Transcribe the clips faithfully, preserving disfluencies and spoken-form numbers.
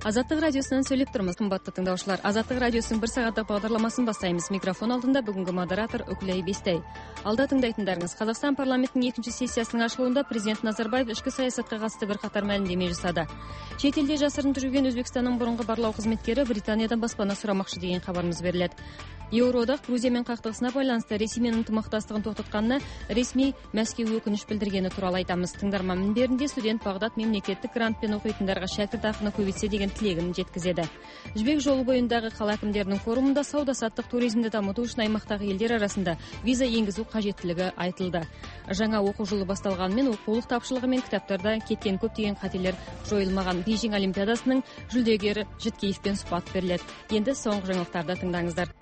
Азаттык радиосунан сөйлөп турмуз. Кымбаттуу тыңдаушылар, Азаттык радиосунун бир сааттык багдарламасын баштайбыз. Микрофон алдында бүгүнкү модератор Өкүлөй Бестей. Алда тыңдайтындарыңыз Казакстан парламентинин экинчи сессиясынын ачылуунда президент Назарбаев ички саясатка катысты бир катар маалимдеме жасады. Чет элде жасырын жүргөн Өзбекстандын мурунку барлоо кызметкери Британиядан баспана сурамакчы деген кабарыбыз берилет. Евроодак Грузия менен кактыгысына байланыштуу Ресей менен ынтымактастыгын токтотканына ресми Мәскеу өкүнүч билдиргени тууралуу айтабыз. Тыңдарман минберинде студент Багдад мемлекеттик грантпен окуйтундарга шакирт акыны көбөйтсө деген тилегин жеткизеди. Жибек жолу боюндагы кала акимдеринин форумунда сауда-саттык туризмди дамытуу үчүн аймактагы элдер арасында виза энгизүү кажеттилиги айтылды. Жаңа окуу жылы башталганы менен окуулук тапшылыгы менен китаптарда кеткен көптөгөн кателер жоюлмаган. Бейжиң олимпиадасынын жүлдөгері Житкеевпен сухбат берилет. Энди соңку жаңылыктарды тыңдаңыздар.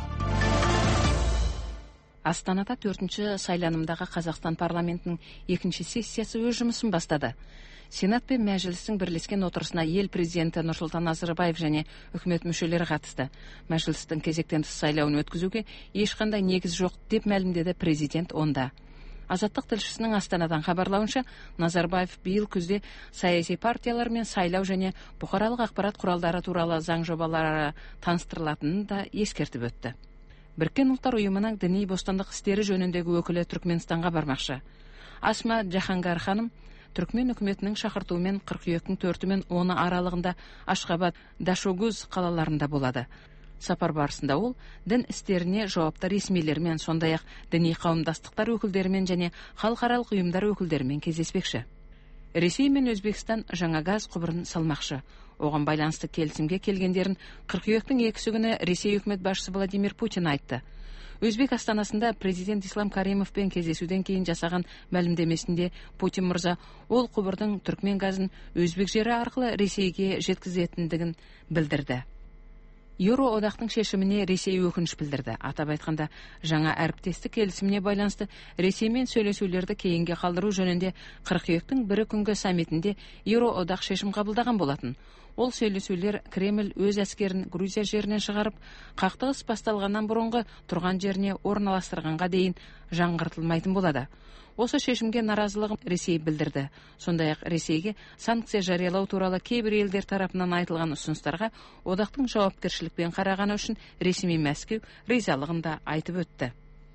Астанада төртүнчү сайланымдагы Казакстан парламентинин экинчи сессиясы өз жумушун баштады. Сенат пен Мәжилистин бирлешкен отурусуна эл президенти Нурсултан Назарбаев жана өкмөт мүчөлөрү катышты. Мәжилистин кезектен тыш сайлауун өткүзүүгө эч кандай негиз жок деп маалимдеди президент онда. Азаттык тилшисинин Астанадан кабарлауынча, Назарбаев быйыл күздө саясий партиялар менен сайлау жана букаралык акпарат куралдары тууралуу заң жобалары таныстырылатынын да эскертип өттү. Бириккен Улуттар уюмунун диний бостандык иштери жөнүндөгү өкүлү Түркмөнстанга бармакчы. Асма Жахангар ханым Түркмөн өкмөтүнүн шакыртуу менен кыркүйөктүн төртү менен оны аралыгында Ашхабад, Дашогуз калаларында болду. Сапар барысында ол дин истерине жооптор ресмилер менен, сондай ак диний кауымдастыктар өкүлдөрү менен жана халыкаралык уюмдар өкүлдөрү менен кездеспекчи. Ресей менен Өзбекстан жаңа газ кубурун салмакчы. Оған байланысты келісімге келгендерін кыркүйөктүн экиси күнү Ресей өкмөт башчысы Владимир Путин айтты. Өзбек астанасында президент Ислам Каримовпен кездесүүдөн кийин жасаган маалимдемесинде Путин мырза ол кубурдун түркмен газын Өзбек жери аркылуу Ресейге жеткизетиндигин билдирди. Евроодактын шешимине Ресей өкүнүч билдирди. Атап айтканда, жаңа әріптестік келісіміне байланысты Ресей менен сүйлөшүүлөрдү кейинге калдыруу жөнүндө кыркүйөктүн бир күнгө саммитинде Евроодак шешим кабылдаган болатын. Ол сүйлөшүүлөр Кремль өз аскерин Грузия жеринен чыгарып, кактыгыс башталгандан мурунку турган жерине орналаштырганга дейин жаңгыртылмайтын болду. Осы шешимге наразылыгын Ресей билдирди. Сондай ак Ресейге санкция жарыялоо тууралуу кээ бир элдер тарапынан айтылган усунустарга одактын жоопкерчиликпен караганы үчүн ресми Мәскеу ризалыгын да айтып өттү.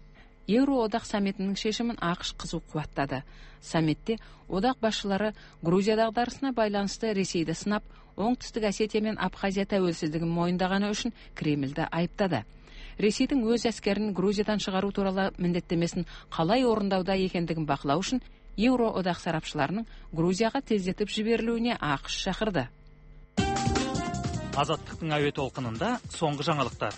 Евроодак саммитинин шешимин АКШ кызуу кубаттады. Саммитте одак башчылары Грузия дагдарысына байланыштуу Ресейди сынап, Оңтүстүк Осетия менен Абхазия тәуелсиздигин моюндаганы үчүн Кремлди айыптады. Ресейдин өз аскерин Грузиядан чыгаруу тууралуу міндеттемесин калай орундауда экендигин бакылоо үчүн Евроодак сарапчыларынын Грузияга тездетип жиберилүүнү АКШ чакырды. Азаттыктын аөт толкунунда соңку жаңылыктар.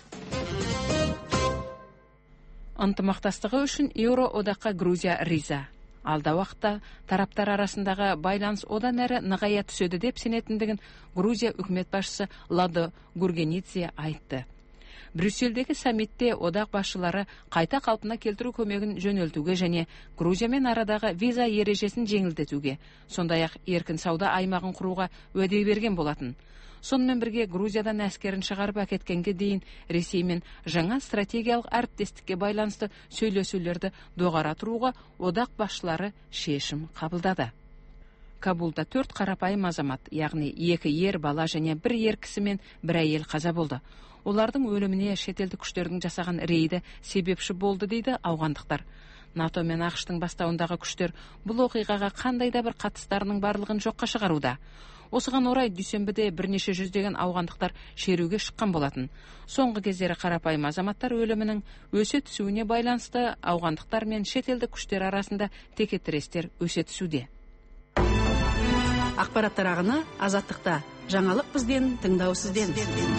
Ынтымактастыгы үчүн Евроодакка Грузия риза. Алда вакытта тараптар арасындагы байланыш одан әрі нығая түсөдү деп сенетиндигин Грузия өкмөт башчысы Ладо Гургенидзе айтты. Брюсселдеги саммитте одак башчылары кайта калпына келтирүү көмөгүн жөнөлтүүгө жана Грузия менен арадагы виза эрежесин жеңилдетүүгө, сондай ак эркин сауда аймагын курууга өдө берген болатын. Сонун бирге Грузиядан аскерин чыгарып акеткенге дейин Ресей менен жаңа стратегиялык әріптестикке байланыштуу сүйлөшүүлөрдү догара турууга одак башчылары шешим кабылдады. Кабулда төрт карапайым азамат, яғни эки ер бала жана бир ер киши менен бир айыл каза болду. Олардын өлүмүнө шетелдик күчтөрдүн жасаган рейди себепчи болду дейди аугандыктар. НАТО менен АКШтын баштауындагы күчтөр бул окуйгага кандай да бир катыштарынын барлыгын жокко чыгарууда. Осыған орай дүйсенбіде бірнеше жүздеген ауғандықтар шерүүгө шыққан болатын. Соңғы кездері қарапайым азаматтар өлімінің өсе түсуіне байланысты ауғандықтар мен шетелдік күштер арасында текетірестер өсе түсуде. Ақпараттар ағыны Азаттықта. Жаңалық бізден, тыңдау сізден.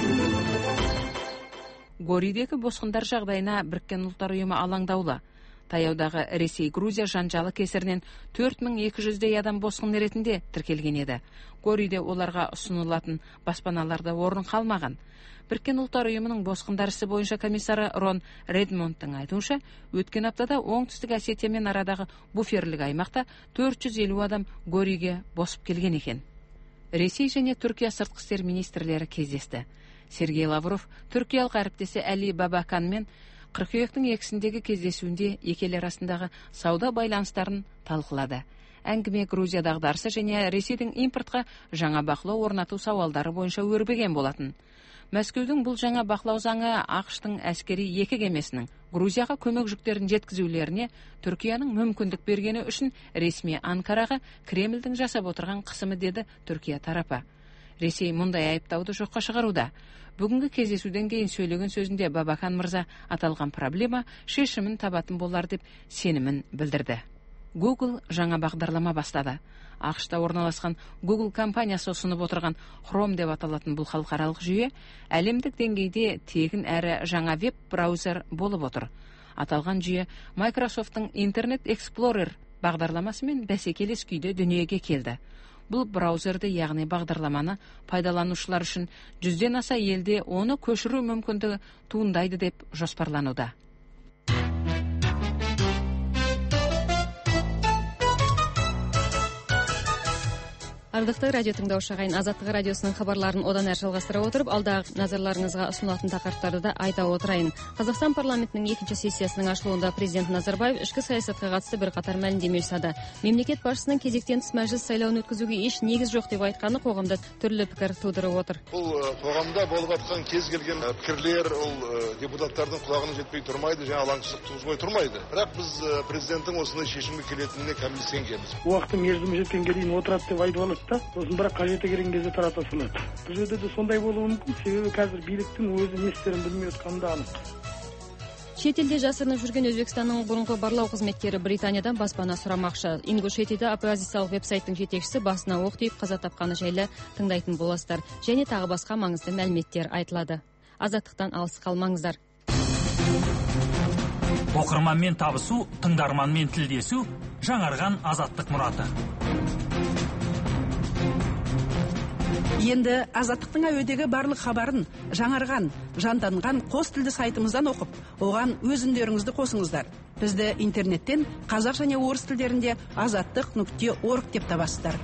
Горидегі босқындар жағдайына Біріккен Ұлттар ұйымы алаңдаулы. Таяудағы Ресей-Грузия жанжалы кесірінен төрт мың екі жүздей адам босқын ретінде тіркелген еді. Гориде оларға ұсынылатын баспаналарда орын қалмаған. Біріккен Ұлттар ұйымының босқындар ісі бойынша комиссары Рон Редмондтың айтуынша, өткен аптада Оңтүстік Осетия мен арадағы буферлік аймақта төрт жүз елу адам Гориге босып келген екен. Ресей және Түркия сыртқы істер министрлері кездесті. Сергей Лавров түркиялық әріптесі Әли Бабаканмен кыркүйөктүн экисиндеги кездесүүндө эки эл арасындагы сауда байланыштарын талкуулады. әңгіме Грузия дағдарысы және Ресейдің импортқа жаңа бақылау орнату сауалдары бойынша өрбіген болатын. Мәскеудің бұл жаңа бақылау заңы ақш-тың әскери екі кемесінің Грузияға көмек жүктерін жеткізулеріне Түркияның мүмкіндік бергені үшін ресми Анкараға Кремльдің жасап отырған қысымы, деді Түркия тарапы. Ресей мұндай айыптауды жоққа шығаруда. Бүгінгі кездесуден кейін сөйлеген сөзінде Бабакан мырза аталған проблема шешімін табатын болар деп сенімін білдірді. Google жаңа бағдарлама бастады. ақш-та орналасқан Google компаниясы ұсынып отырған Chrome деп аталатын бұл халықаралық жүйе әлемдік деңгейде тегін әрі жаңа веб-браузер болып отыр. Аталған жүйе Microsoft'ың Internet Explorer бағдарламасымен бәсекелес күйде дүниеге келді. Бұл браузерді, яғни бағдарламаны пайдаланушылар үшін жүзден аса елде оны көшіру мүмкіндігі туындайды деп жоспарлануда. Ардақты радио тыңдаушы ағайын, Азаттық радиосының хабарларын одан әрі жалғастыра отырып, алдағы назарларыңызға ұсынылатын тақырыптарды да айта отырайын. Қазақстан парламентінің екінші сессиясының ашылуында президент Назарбаев ішкі саясатқа қатысты бір қатар мәлімдеме жасады. Мемлекет басшысының кезектен тыс мәжіліс сайлауын өткізуге еш негіз жоқ деп айтқаны қоғамда түрлі пікір тудырып отыр. Бұл қоғамда болып жатқан кез келген пікірлер ол депутаттардың құлағына жетпей тұрмайды, жаңа алаңшылық туғызбай тұрмайды. Бірақ біз президенттің осындай шешімге келетініне кәміл сенгенбіз. Уақыты мерзімі жеткенге дейін отырады деп айтып алады. Сосын бірақ қажеті келген кезде тарата салады. Бұл жерде де сондай болуы мүмкін, себебі қазір биліктің өзі не істерін білмей отқаны да анық. Шетелде жасырынып жүрген Өзбекстанның бұрынғы барлау қызметкері Британиядан баспана сұрамақшы. Ингушетияда оппозициялық веб-сайттың жетекшісі басына оқ тиіп қаза тапқаны жайлы тыңдайтын боласыздар. Және тағы басқа маңызды мәліметтер айтылады. Азаттықтан алыс қалмаңыздар. Оқырманмен табысу, тыңдарманмен тілдесу, жаңарған азаттық мұраты. Енді Азаттықтың әуедегі барлық хабарын жаңарған, жанданған қос тілді сайтымыздан оқып, оған өз үндеріңізді қосыңыздар. Бізді интернеттен қазақ және орыс тілдерінде азаттық нүкте орг деп табасыздар.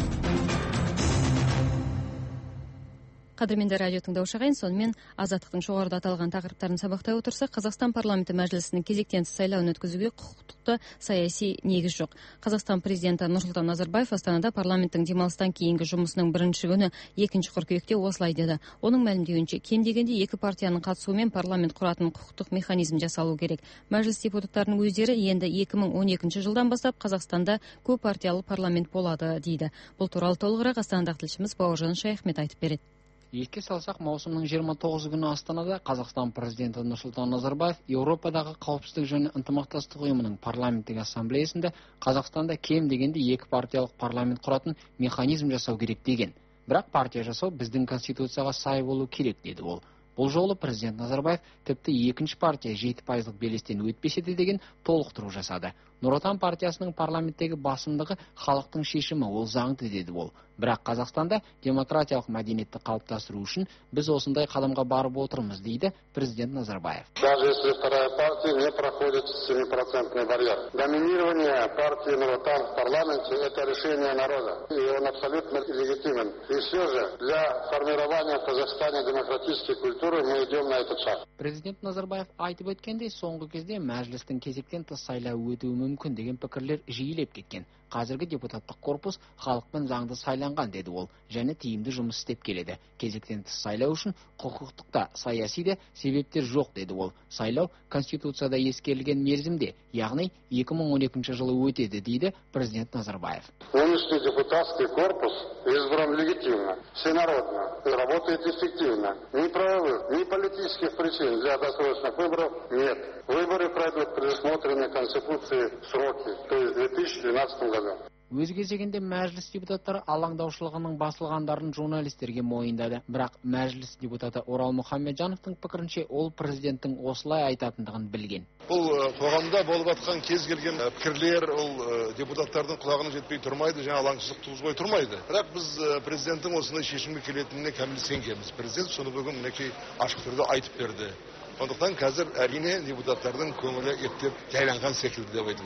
Қадірменді радио тыңдаушы ағайын, сонымен Азаттықтың жоғарыда аталған тақырыптарын сабақтай отырсақ, Қазақстан парламенті мәжілісінің кезектен тыс сайлауын өткізуге құқықтықты саяси негіз жоқ. Қазақстан президенті Нұрсұлтан Назарбаев Астанада парламенттің демалыстан кейінгі жұмысының бірінші күні екінші қыркүйекте осылай деді. Оның мәлімдеуінше, кем дегенде екі партияның қатысуымен парламент құратын құқықтық механизм жасалу керек. Мәжіліс депутаттарының өздері енді екі мың он екінші жылдан бастап Қазақстанда көп партиялы парламент болады дейді. Бұл туралы толығырақ Астанадағы тілшіміз Бауыржан Шаяхмет айтып береді. Еске салсақ, маусымның жиырма тоғызы күні Астанада Қазақстан президенті Нұрсұлтан Назарбаев Еуропадағы қауіпсіздік және ынтымақтастық ұйымының парламенттік ассамблеясында Қазақстанда кем дегенде екі партиялық парламент құратын механизм жасау керек деген. Бірақ партия жасау біздің конституцияға сай болу керек, деді ол. Бұл жолы президент Назарбаев тіпті екінші партия жеті пайыздық белестен өтпесе де деген толықтыру жасады. Нұр Отан партиясының парламенттегі басымдығы халықтың шешімі, ол заңды, деді ол. Бірақ Қазақстанда демократиялық мәдениетті қалыптастыру үшін біз осындай қадамға барып отырмыз, дейді президент Назарбаев. Даже если вторая партия не проходит семипроцентный барьер. Доминирование партии Нур Отан в парламенте – это решение народа, и он абсолютно легитимен. И все же для формирования в Казахстане демократической культуры мы идем на этот шаг. Президент Назарбаев айтып өткендей, соңғы кезде мәжілістің кезектен тыс сайлау өтуі мүмкін деген пікірлер жиілеп кеткен. Қазіргі депутаттық корпус халықпен заңды сайланған, деді ол, және тиімді жұмыс істеп келеді. Кезектен тыс сайлау үшін құқықтық та, саяси де себептер жоқ, деді ол. Сайлау конституцияда ескерілген мерзімде, яғни екі мың он екінші жылы өтеді, дейді президент Назарбаев. Нынешний депутатский корпус избран легитимно, всенародно и работает эффективно. Ни правовых, ни политических причин для досрочных выборов нет. Выборы пройдут предусмотренные Конституцией сроки, то есть в две тысячи двенадцатом году. Өз кезегінде мәжіліс депутаттары алаңдаушылығының басылғандарын журналистерге мойындады. Бірақ мәжіліс депутаты Орал Мұхамеджановтың пікірінше ол президенттің осылай айтатындығын білген. Бұл қоғамда болып жатқан кез келген пікірлер ол депутаттардың құлағына жетпей тұрмайды, жаңа алаңшылық туғызбай тұрмайды. Бірақ біз президенттің осындай шешімге келетініне кәміл сенгенбіз. Президент соны бүгін мінекей ашық түрде айтып берді. Сондықтан қазір әрине депутаттардың көңілі ептеп жайланған секілді деп айтуға болады.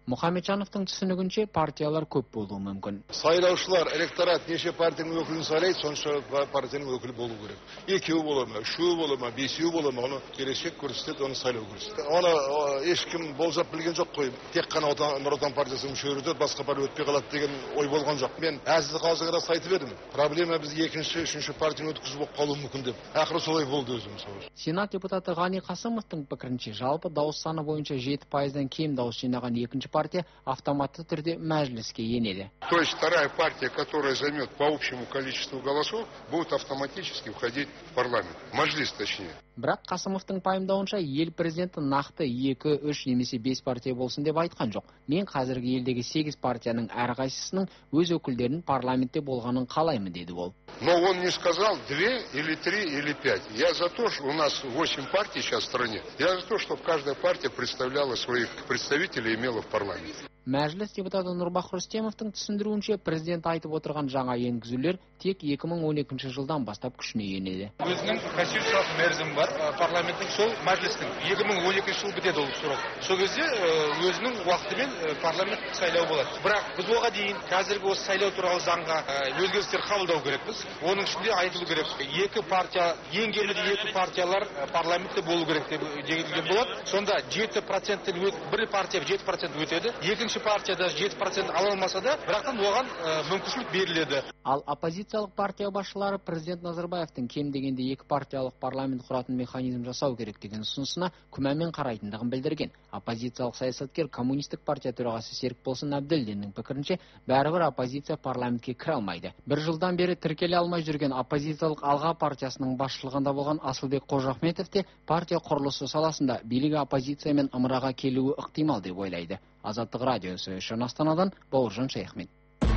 Мұхамеджановтың түсінігінше партиялар көп болуы мүмкін. Сайлаушылар, электорат неше партияның өкілін сайлайды, сонша партияның өкілі болу керек. Екеуі бола ма, үшеуі бола ма, бесеуі бола ма, оны келешек көрсетеді, оны сайлау көрсетеді. Оны ешкім болжап білген жоқ қой. Тек қана Нұр Отан партиясының мүшелері өтеді, басқа партия өтпей қалады деген ой болған жоқ. Мен әзілді қалжыңға айтып едім. Проблема біз екінші, үшінші партияны өткізіп болып қалуы мүмкін деп. Ақыры солай болды өзім сол. Сенат депутаты Ғани Қасымовтың пікірінше, жалпы дауыс саны бойынша жеті пайыздан кем дауыс жинаған екінші партия автоматты түрде мәжіліске енеді. То есть вторая партия, которая займет по общему количеству голосов, будет автоматически входить в парламент. Мәжіліс точнее. Бірақ Қасымовтың пайымдауынша ел президенті нақты екі, үш немесе бес партия болсын деп айтқан жоқ. Мен қазіргі елдегі сегіз партияның әрқайсысының өз өкілдерінің парламентте болғанын қалаймын деді ол. Но он не сказал две или три или пять. Я за то, что у нас восемь партий сейчас в стране. Я за то, чтобы каждая партия представляла своих представителей и имела в парламенте. Мәжіліс депутаты Нұрбах Рүстемовтың түсіндіруінше, президент айтып отырған жаңа енгізулер тек екі мың он екінші жылдан бастап күшіне енеді. Өзінің конституциялық мерзімі бар, парламенттің сол мәжілістің екі мың он екінші жыл бітеді ол срок. Сол кезде өзінің уақытымен парламент сайлау болады. Бірақ біз оған дейін қазіргі осы сайлау туралы заңға өзгерістер қабылдау керекпіз. Оның ішінде айтылу керек. Екі партия, ең кемінде екі партиялар парламентте болу керек деп дегенген болады. Сонда жеті проценттен бір партия жеті процент өтеді. Екінші партияда жеті процент ала алмаса да, бірақтан оған мүмкіншілік беріледі. Ал оппозициялық партия басшылары президент Назарбаевтың кем дегенде екі партиялық парламент құратын механизм жасау керек деген ұсынысына күмәнмен қарайтындығын білдірген. Оппозициялық саясаткер коммунистік партия төрағасы Серікболсын Әбділдиннің пікірінше, бәрібір оппозиция парламентке кіре алмайды. Бір жылдан бері тіркеле алмай жүрген оппозициялық Алға партиясының басшылығында болған Асылбек Қожахметов те партия құрылысы саласында билігі оппозициямен ымыраға келуі ықтимал деп ойлайды. Азаттық радиосы үшін Астанадан Бауыржан Шайхмет.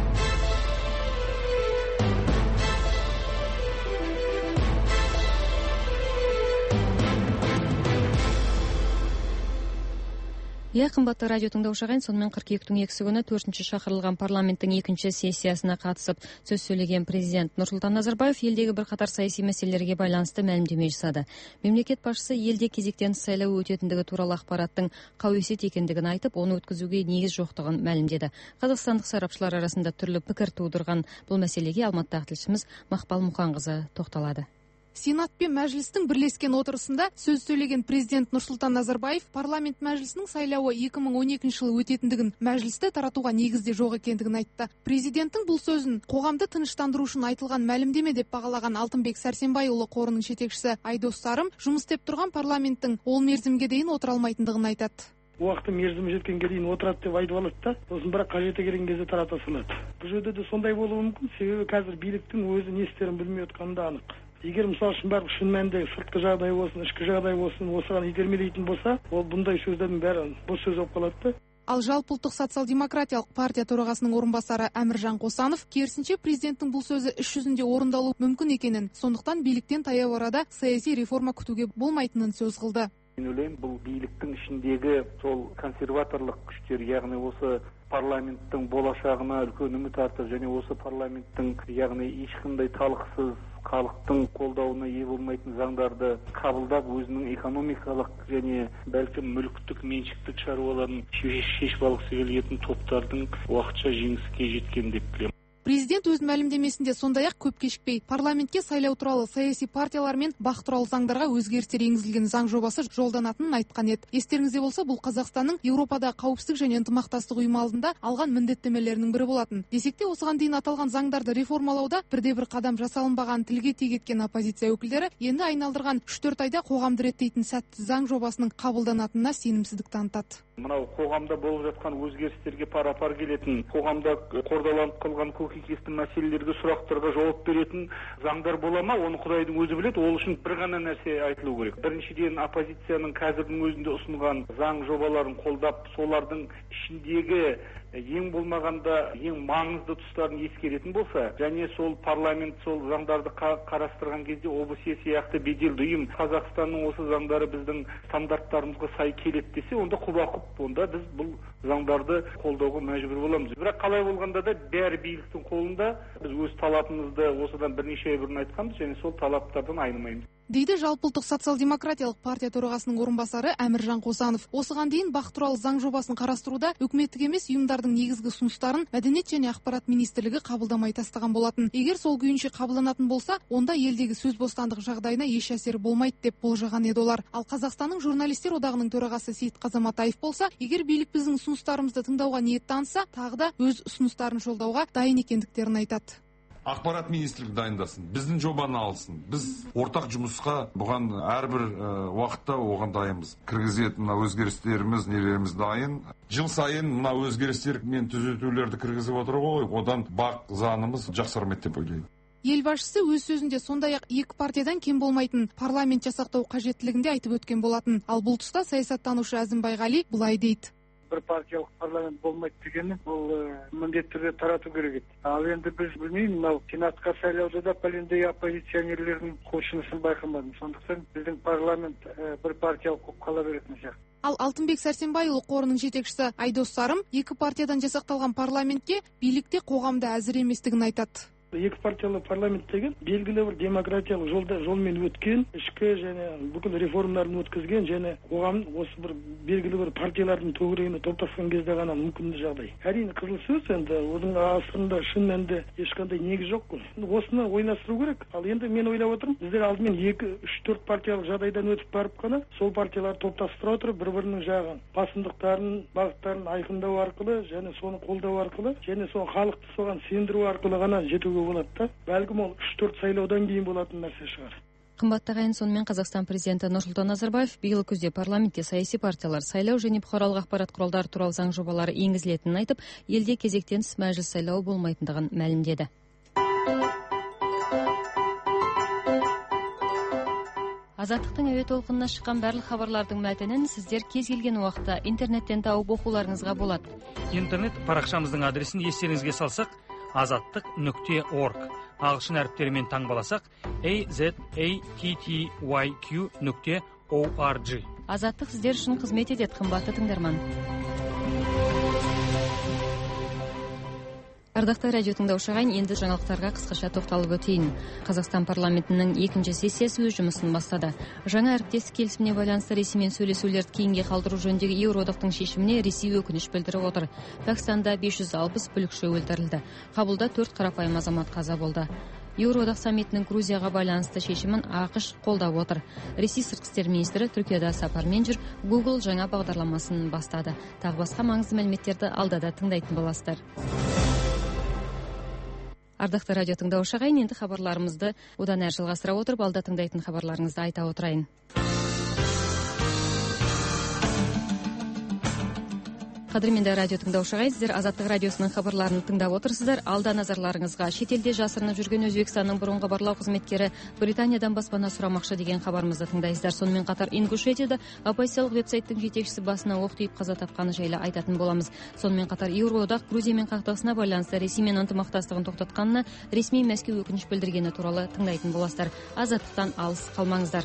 Иә, қымбатты радио тыңдаушы ағайын, сонымен қыркүйектің екісі күні төртінші шақырылған парламенттің екінші сессиясына қатысып сөз сөйлеген президент Нұрсұлтан Назарбаев елдегі бірқатар саяси мәселелерге байланысты мәлімдеме жасады. Мемлекет басшысы елде кезектен сайлау өтетіндігі туралы ақпараттың қауесет екендігін айтып, оны өткізуге негіз жоқтығын мәлімдеді. Қазақстандық сарапшылар арасында түрлі пікір тудырған бұл мәселеге Алматыдағы тілшіміз Мақпал Мұқанқызы тоқталады. Сенат пен мәжілістің бірлескен отырысында сөз сөйлеген президент Нұрсұлтан Назарбаев парламент мәжілісінің сайлауы екі мың он екінші жылы өтетіндігін, мәжілісті таратуға негізде жоқ екендігін айтты. Президенттің бұл сөзін қоғамды тыныштандыру үшін айтылған мәлімдеме деп бағалаған Алтынбек Сәрсенбайұлы қорының жетекшісі Айдос Сарым, жұмыс істеп тұрған парламенттің ол мерзімге дейін отыра алмайтындығын айтады. Уақыты мерзімі жеткенге дейін отырады деп айтып алады да, сосын бірақ қажеті келген кезде тарата салады. Бұл жерде де сондай болуы мүмкін, себебі қазір биліктің өзі не істерін білмей отқаны да анық. Егер мысалы үшін барып шын мәнінде сыртқы жағдай болсын, ішкі жағдай болсын, осыған итермелейтін болса, ол бұндай сөздердің бәрі бос сөз болып қалады. Ал жалпыұлттық социал-демократиялық партия төрағасының орынбасары Әміржан Қосанов керісінше президенттің бұл сөзі іс жүзінде орындалу мүмкін екенін, сондықтан биліктен таяу арада саяси реформа күтуге болмайтынын сөз қылды. Мен ойлаймын, бұл биліктің ішіндегі сол консерваторлық күштер, яғни осы парламенттің болашағына үлкен үміт артып, және осы парламенттің, яғни ешқандай талықсыз халықтың қолдауына ие болмайтын заңдарды қабылдап, өзінің экономикалық және бәлкім мүліктік меншіктік шаруаларын шешіп алғысы келетін топтардың уақытша жеңіске жеткен деп білемін. Президент өз мәлімдемесінде сондай-ақ көп кешікпей парламентке сайлау туралы саяси партиялар мен бақ туралы заңдарға өзгерістер енгізілген заң жобасы жолданатынын айтқан еді. Естеріңізде болса, бұл Қазақстанның Еуропада қауіпсіздік және ынтымақтастық ұйымы алдында алған міндеттемелерінің бірі болатын. Десек те, осыған дейін аталған заңдарды реформалауда бірде-бір қадам жасалынбаған тілге тиек еткен оппозиция өкілдері енді айналдырған үш төрт айда қоғамды реттейтін сәтті заң жобасының қабылданатынына сенімсіздік танытады. Мынау қоғамда болып жатқан өзгерістерге пара-пар келетін, қоғамда қордаланып қалған көкейкесті мәселелерге, сұрақтарға жауап беретін заңдар бола ма, оны Құдайдың өзі біледі. Ол үшін бір ғана нәрсе айтылу керек. Біріншіден, оппозицияның қазірдің өзінде ұсынған заң жобаларын қолдап, солардың ішіндегі ең болмағанда ең маңызды тұстарын ескеретін болса, және сол парламент сол заңдарды қарастырған кезде ОБСЕ сияқты беделді ұйым Қазақстанның осы заңдары біздің стандарттарымызға сай келеді десе, онда құба-құп, онда біз бұл заңдарды қолдауға мәжбүр боламыз. Бірақ қалай болғанда да бәрі биліктің қолында. Біз өз талабымызды осыдан бірнеше ай бұрын айтқанбыз, және сол талаптардан айнымаймыз. дейді жалпыұлттық социал-демократиялық партия төрағасының орынбасары Әміржан Қосанов. Осыған дейін бақ туралы заң жобасын қарастыруда үкіметтік емес ұйымдардың негізгі ұсыныстарын Мәдениет және ақпарат министрлігі қабылдамай тастаған болатын. Егер сол күйінше қабылданатын болса, онда елдегі сөз бостандығы жағдайына еш әсері болмайды деп болжаған еді олар. Ал Қазақстанның журналистер одағының төрағасы Сейіт Қазаматаев болса, егер билік біздің ұсыныстарымызды тыңдауға ниет танытса, тағы да өз ұсыныстарын жолдауға дайын екендіктерін айтады. Ақпарат министрлігі дайындасын, біздің жобаны алсын. Біз ортақ жұмысқа бұған әрбір уақытта оған дайынбыз. Кіргізетін мына өзгерістеріміз, нелеріміз дайын. Жыл сайын мына өзгерістер мен түзетулерді кіргізіп отыр ғой, одан бақ заңымыз жақсармайды деп ойлаймын. Елбасшысы өз сөзінде сондай-ақ екі партиядан кем болмайтын парламент жасақтау қажеттілігінде айтып өткен болатын. Ал бұл тұста саясаттанушы Әзімбай Ғали былай дейді. Бір партиялық парламент болмайды дегені бұл міндетті түрде тарату керек еді. Ал енді біз білмеймін, мынау сенатқа сайлауда да пәлендей оппозиционерлердің құлшынысын байқамадым. Сондықтан біздің парламент бір партиялық болып қала беретін сияқты. Ал Алтынбек Сәрсенбайұлы қорының жетекшісі Айдос Сарым екі партиядан жасақталған парламентке билікте қоғамда әзір еместігін айтады. Екі партиялы парламент деген белгілі бір демократиялық жолда жолмен өткен, ішкі және бүкіл реформаларын өткізген және қоғам осы бір белгілі бір партиялардың төңірегіне топтасқан кезде ғана мүмкін жағдай. Әрине қызыл сөз, енді оның астында шын мәнінде ешқандай негіз жоқ қой. Осыны ойластыру керек. Ал енді мен ойлап отырмын, біздер алдымен екі, үш, төрт партиялық жағдайдан өтіп барып қана сол партиялар топтастыра отырып бір-бірінің жағы басымдықтарын, бағыттарын айқындау арқылы және соны қолдау арқылы және сол халықты соған сендіру арқылы ғана жетуге болады да. Бәлкім ол үш төрт сайлаудан кейін болатын нәрсе шығар. Қымбатты ағайын, сонымен Қазақстан президенті Нұрсұлтан Назарбаев биыл күзде парламентте саяси партиялар сайлау және бұқаралық ақпарат құралдары туралы заң жобалары енгізілетінін айтып, елде кезектен тыс мәжіліс сайлауы болмайтындығын мәлімдеді. Азаттықтың әуе толқынына шыққан барлық хабарлардың мәтінін сіздер кез келген уақытта интернеттен тауып оқуларыңызға болады. Интернет парақшамыздың адресін естеріңізге салсақ, азаттық нүкте орг. Ағылшын әріптерімен таңбаласақ a z a t t y q нүкте org. Азаттық сіздер үшін қызмет етеді, қымбатты тыңдарман. Ардақты радио тыңдаушы ағайын, енді жаңалықтарға қысқаша тоқталып өтейін. Қазақстан парламентінің екінші сессиясы өз жұмысын бастады. Жаңа әріптестік келісіміне байланысты Ресеймен сөйлесулерді кейінге қалдыру жөніндегі Еуроодақтың шешіміне Ресей өкініш білдіріп отыр. Пәкістанда бес жүз алпыс бүлікші өлтірілді. Қабылда төрт қарапайым азамат қаза болды. Еуроодақ саммитінің Грузияға байланысты шешімін ақш қолдап отыр. Ресей сыртқы істер министрі Түркияда сапармен жүр, Google жаңа бағдарламасын бастады. Тағы басқа маңызды мәліметтерді алдада тыңдайтын боласыздар. Ардақты радио тыңдаушы ағайын, енді хабарларымызды одан әрі жалғастыра отырып, алда тыңдайтын хабарларыңызды айта отырайын. Қадірменді радио тыңдаушы ағайын, сіздер Азаттық радиосының хабарларын тыңдап отырсыздар. Алда назарларыңызға шетелде жасырынып жүрген Өзбекстанның бұрынғы барлау қызметкері Британиядан баспана сұрамақшы деген хабарымызды тыңдайсыздар. Сонымен қатар Ингушетияда оппозициялық веб-сайттың жетекшісі басына оқ тиіп қаза тапқаны жайлы айтатын боламыз. Сонымен қатар Еуроодақ Грузиямен қақтығысына байланысты Ресеймен ынтымақтастығын тоқтатқанына ресми Мәскеу өкініш білдіргені туралы тыңдайтын боласыздар. Азаттықтан алыс қалмаңыздар.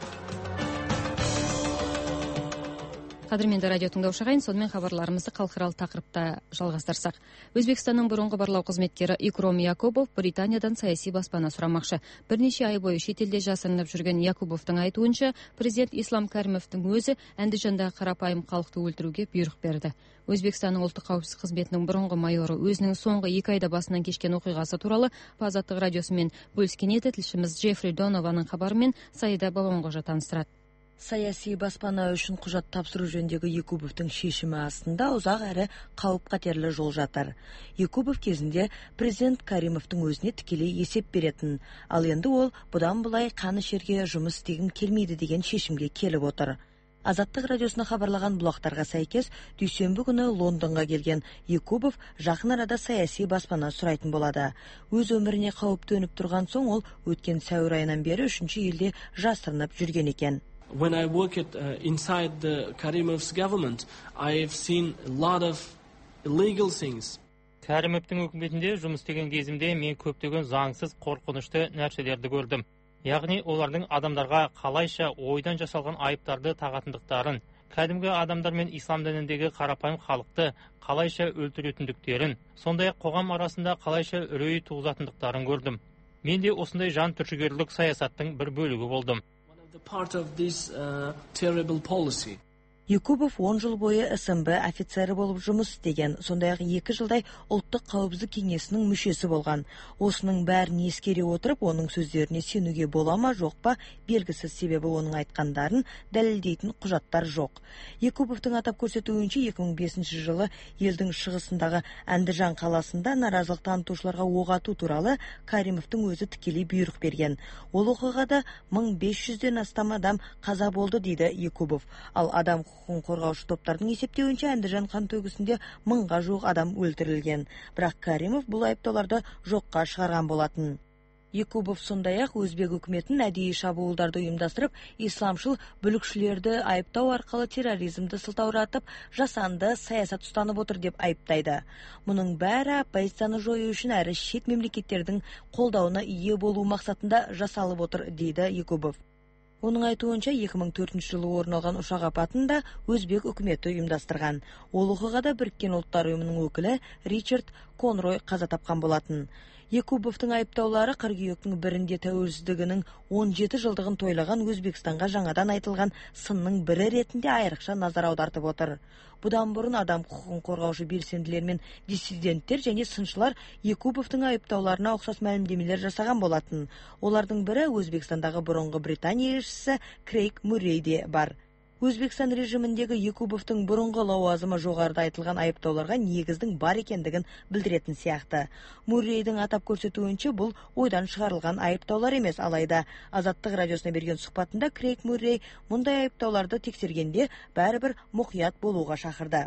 Қадірменді радио тыңдаушы ағайын, сонымен хабарларымызды халықаралық тақырыпта жалғастырсақ. Өзбекстанның бұрынғы барлау қызметкері Икром Якубов Британиядан саяси баспана сұрамақшы. Бірнеше ай бойы шетелде жасырынып жүрген Якубовтың айтуынша, президент Ислам Кәрімовтің өзі Әндіжандағы қарапайым халықты өлтіруге бұйрық берді. Өзбекстанның ұлттық қауіпсіздік қызметінің бұрынғы майоры өзінің соңғы екі айда басынан кешкен оқиғасы туралы Азаттық радиосымен бөліскен еді. Тілшіміз Джеффри Донованың хабарымен Саида Бабамқожа таныстырады. Саяси баспана үшін құжат тапсыру жөніндегі Якубовтың шешімі астында ұзақ әрі қауіп-қатерлі жол жатыр. Якубов кезінде президент Каримовтың өзіне тікелей есеп беретін, ал енді ол бұдан былай қанішерге жұмыс істегім келмейді деген шешімге келіп отыр. Азаттық радиосына хабарлаған бұлақтарға сәйкес, дүйсенбі күні Лондонға келген Якубов жақын арада саяси баспана сұрайтын болады. Өз өміріне қауіп төніп тұрған соң ол өткен сәуір айынан бері үшінші елде жасырынып жүрген екен. When I work at uh, inside the Karimov's government, I've seen a lot of illegal things. Кәрімовтің үкіметінде жұмыс істеген кезімде мен көптеген заңсыз қорқынышты нәрселерді көрдім. Яғни олардың адамдарға қалайша ойдан жасалған айыптарды тағатындықтарын, кәдімгі адамдар мен ислам дініндегі қарапайым халықты қалайша өлтіретіндіктерін, сондай-ақ қоғам арасында қалайша үрей туғызатындықтарын көрдім. Мен де осындай жан түршігерлік саясаттың бір бөлігі болдым. part of this uh, terrible policy. Якубов он жыл бойы СМБ офицері болып жұмыс істеген, сондай-ақ екі жылдай ұлттық қауіпсіздік кеңесінің мүшесі болған. Осының бәрін ескере отырып, оның сөздеріне сенуге бола ма, жоқ па, белгісіз, себебі оның айтқандарын дәлелдейтін құжаттар жоқ. Якубовтың атап көрсетуінше екі мың бесінші жылы елдің шығысындағы Әндіжан қаласында наразылық танытушыларға оқ ату туралы Каримовтың өзі тікелей бұйрық берген. Ол оқиғада мың бес жүзден астам адам қаза болды дейді Якубов. Ал адам құқығын қорғаушы топтардың есептеуінше Әндіжан қантөгісінде мыңға жуық адам өлтірілген. Бірақ Каримов бұл айыптауларды жоққа шығарған болатын. Якубов сондай-ақ өзбек үкіметін әдейі шабуылдарды ұйымдастырып, исламшыл бүлікшілерді айыптау арқылы терроризмді сылтауратып, жасанды саясат ұстанып отыр деп айыптайды. Мұның бәрі оппозицияны жою үшін әрі шет мемлекеттердің қолдауына ие болу мақсатында жасалып отыр, дейді Якубов. Оның айтуынша екі мың төртінші жылы орын алған ұшақ апатында өзбек үкіметі ұйымдастырған. Ол оқиғада Біріккен ұлттар ұйымының өкілі Ричард Конрой қаза тапқан болатын. Якубовтың айыптаулары қыркүйектің бірінде тәуелсіздігінің он жеті жылдығын тойлаған Өзбекстанға жаңадан айтылған сынның бірі ретінде айрықша назар аудартып отыр. Бұдан бұрын адам құқығын қорғаушы белсенділер мен диссиденттер және сыншылар Якубовтың айыптауларына ұқсас мәлімдемелер жасаған болатын. Олардың бірі Өзбекстандағы бұрынғы Британия елшісі Крейг Муррей де бар. Өзбекстан режиміндегі Якубовтың бұрынғы лауазымы жоғарыда айтылған айыптауларға негіздің бар екендігін білдіретін сияқты. Муррейдің атап көрсетуінше бұл ойдан шығарылған айыптаулар емес, алайда Азаттық радиосына берген сұхбатында Крейг Муррей мұндай айыптауларды тексергенде бәрібір мұқият болуға шақырды.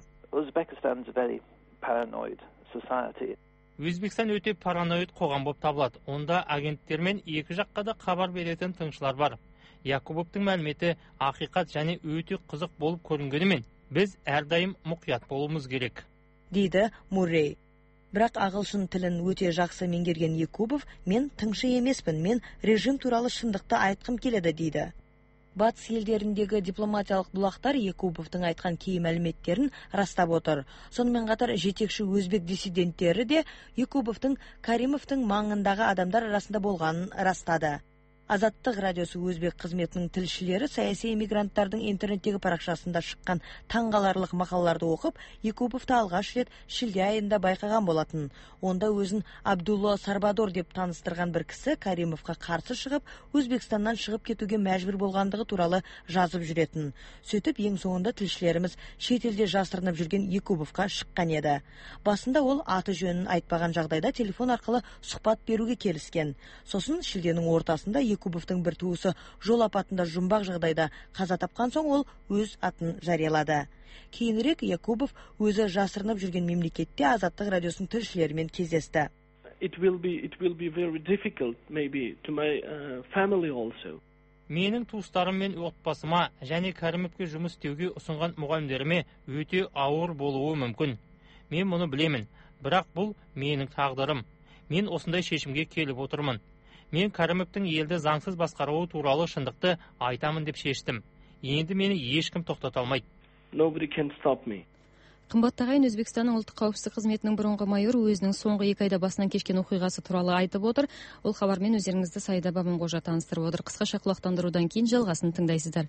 Өзбекстан өте параноид қоғам болып табылады. Онда агенттермен екі жаққа да хабар беретін тыңшылар бар. Якубовтың мәліметі ақиқат және өте қызық болып көрінгенімен, біз әрдайым мұқият болуымыз керек, дейді Муррей. Бірақ ағылшын тілін өте жақсы меңгерген Якубов, мен тыңшы емеспін, мен режим туралы шындықты айтқым келеді, дейді. Батыс елдеріндегі дипломатиялық бұлақтар Якубовтың айтқан кей мәліметтерін растап отыр. Сонымен қатар жетекші өзбек диссиденттері де Якубовтың Каримовтың маңындағы адамдар арасында болғанын растады. Азаттық радиосы өзбек қызметінің тілшілері саяси эмигранттардың интернеттегі парақшасында шыққан таңғаларлық мақалаларды оқып, Якубовты алғаш рет шілде айында байқаған болатын. Онда өзін Абдулла Сарбадор деп таныстырған бір кісі Каримовқа қарсы шығып, Өзбекстаннан шығып кетуге мәжбүр болғандығы туралы жазып жүретін. Сөйтіп, ең соңында тілшілеріміз шетелде жасырынып жүрген Якубовқа шыққан еді. Басында ол аты жөнін айтпаған жағдайда телефон арқылы сұхбат беруге келіскен. Сосын шілденің ортасында Якубовтың бір туысы жол апатында жұмбақ жағдайда қаза тапқан соң ол өз атын жариялады. Кейінірек Якубов өзі жасырынып жүрген мемлекетте Азаттық радиосының тілшілерімен кездесті. It will be it will be very difficult maybe to my uh, family also. Менің туыстарым мен отбасыма және Каримовке жұмыс істеуге ұсынған мұғалімдеріме өте ауыр болуы мүмкін. Мен мұны білемін, бірақ бұл менің тағдырым. Мен осындай шешімге келіп отырмын. Мен Каримовтың елді заңсыз басқаруы туралы шындықты айтамын деп шештім. Енді мені ешкім тоқтата алмайды. Nobody can stop me. Қымбаттағайын, Өзбекстанның ұлттық қауіпсіздік қызметінің бұрынғы майоры өзінің соңғы екі айда басынан кешкен оқиғасы туралы айтып отыр. Ол хабармен өздеріңізді Сайда Бабынқожа таныстырып отыр. Қысқаша құлақтандырудан кейін жалғасын тыңдайсыздар.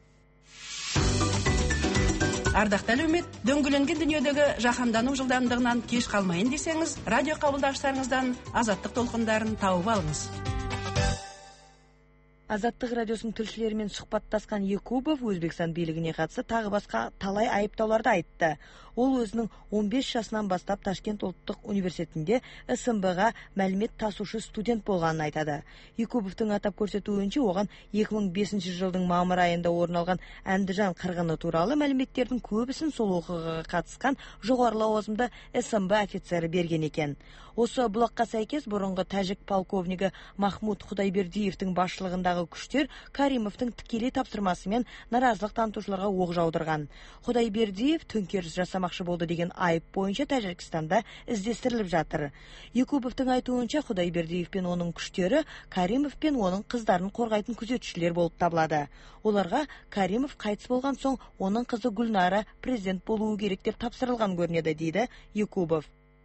Ардақты әлеумет, дөңгеленген дүниедегі жаһандану жылдамдығынан кеш қалмайын десеңіз, радио қабылдағыштарыңыздан Азаттық толқындарын тауып алыңыз. Азаттық радиосының тілшілерімен сұхбаттасқан Якубов Өзбекстан билігіне қатысты тағы басқа талай айыптауларды айтты. Ол өзінің он бес жасынан бастап Ташкент ұлттық университетінде СМБ-ға мәлімет тасушы студент болғанын айтады. Якубовтың атап көрсетуінше оған екі мың бесінші жылдың мамыр айында орын алған Әндіжан қырғыны туралы мәліметтердің көбісін сол оқиғаға қатысқан жоғары лауазымды СМБ офицері берген екен. Осы бұлаққа сәйкес бұрынғы тәжік полковнигі Махмуд Худайбердиевтің басшылығындағы күштер Каримовтың тікелей тапсырмасымен наразылық танытушыларға оқ жаудырған. Худайбердиев төңкеріс жасамақшы болды деген айып бойынша Тәжікстанда іздестіріліп жатыр. Якубовтың айтуынша Худайбердиев пен оның күштері Каримов пен оның қыздарын қорғайтын күзетшілер болып табылады. Оларға Каримов қайтыс болған соң оның қызы Гүлнара президент болуы керек деп тапсырылған көрінеді, дейді Якубов.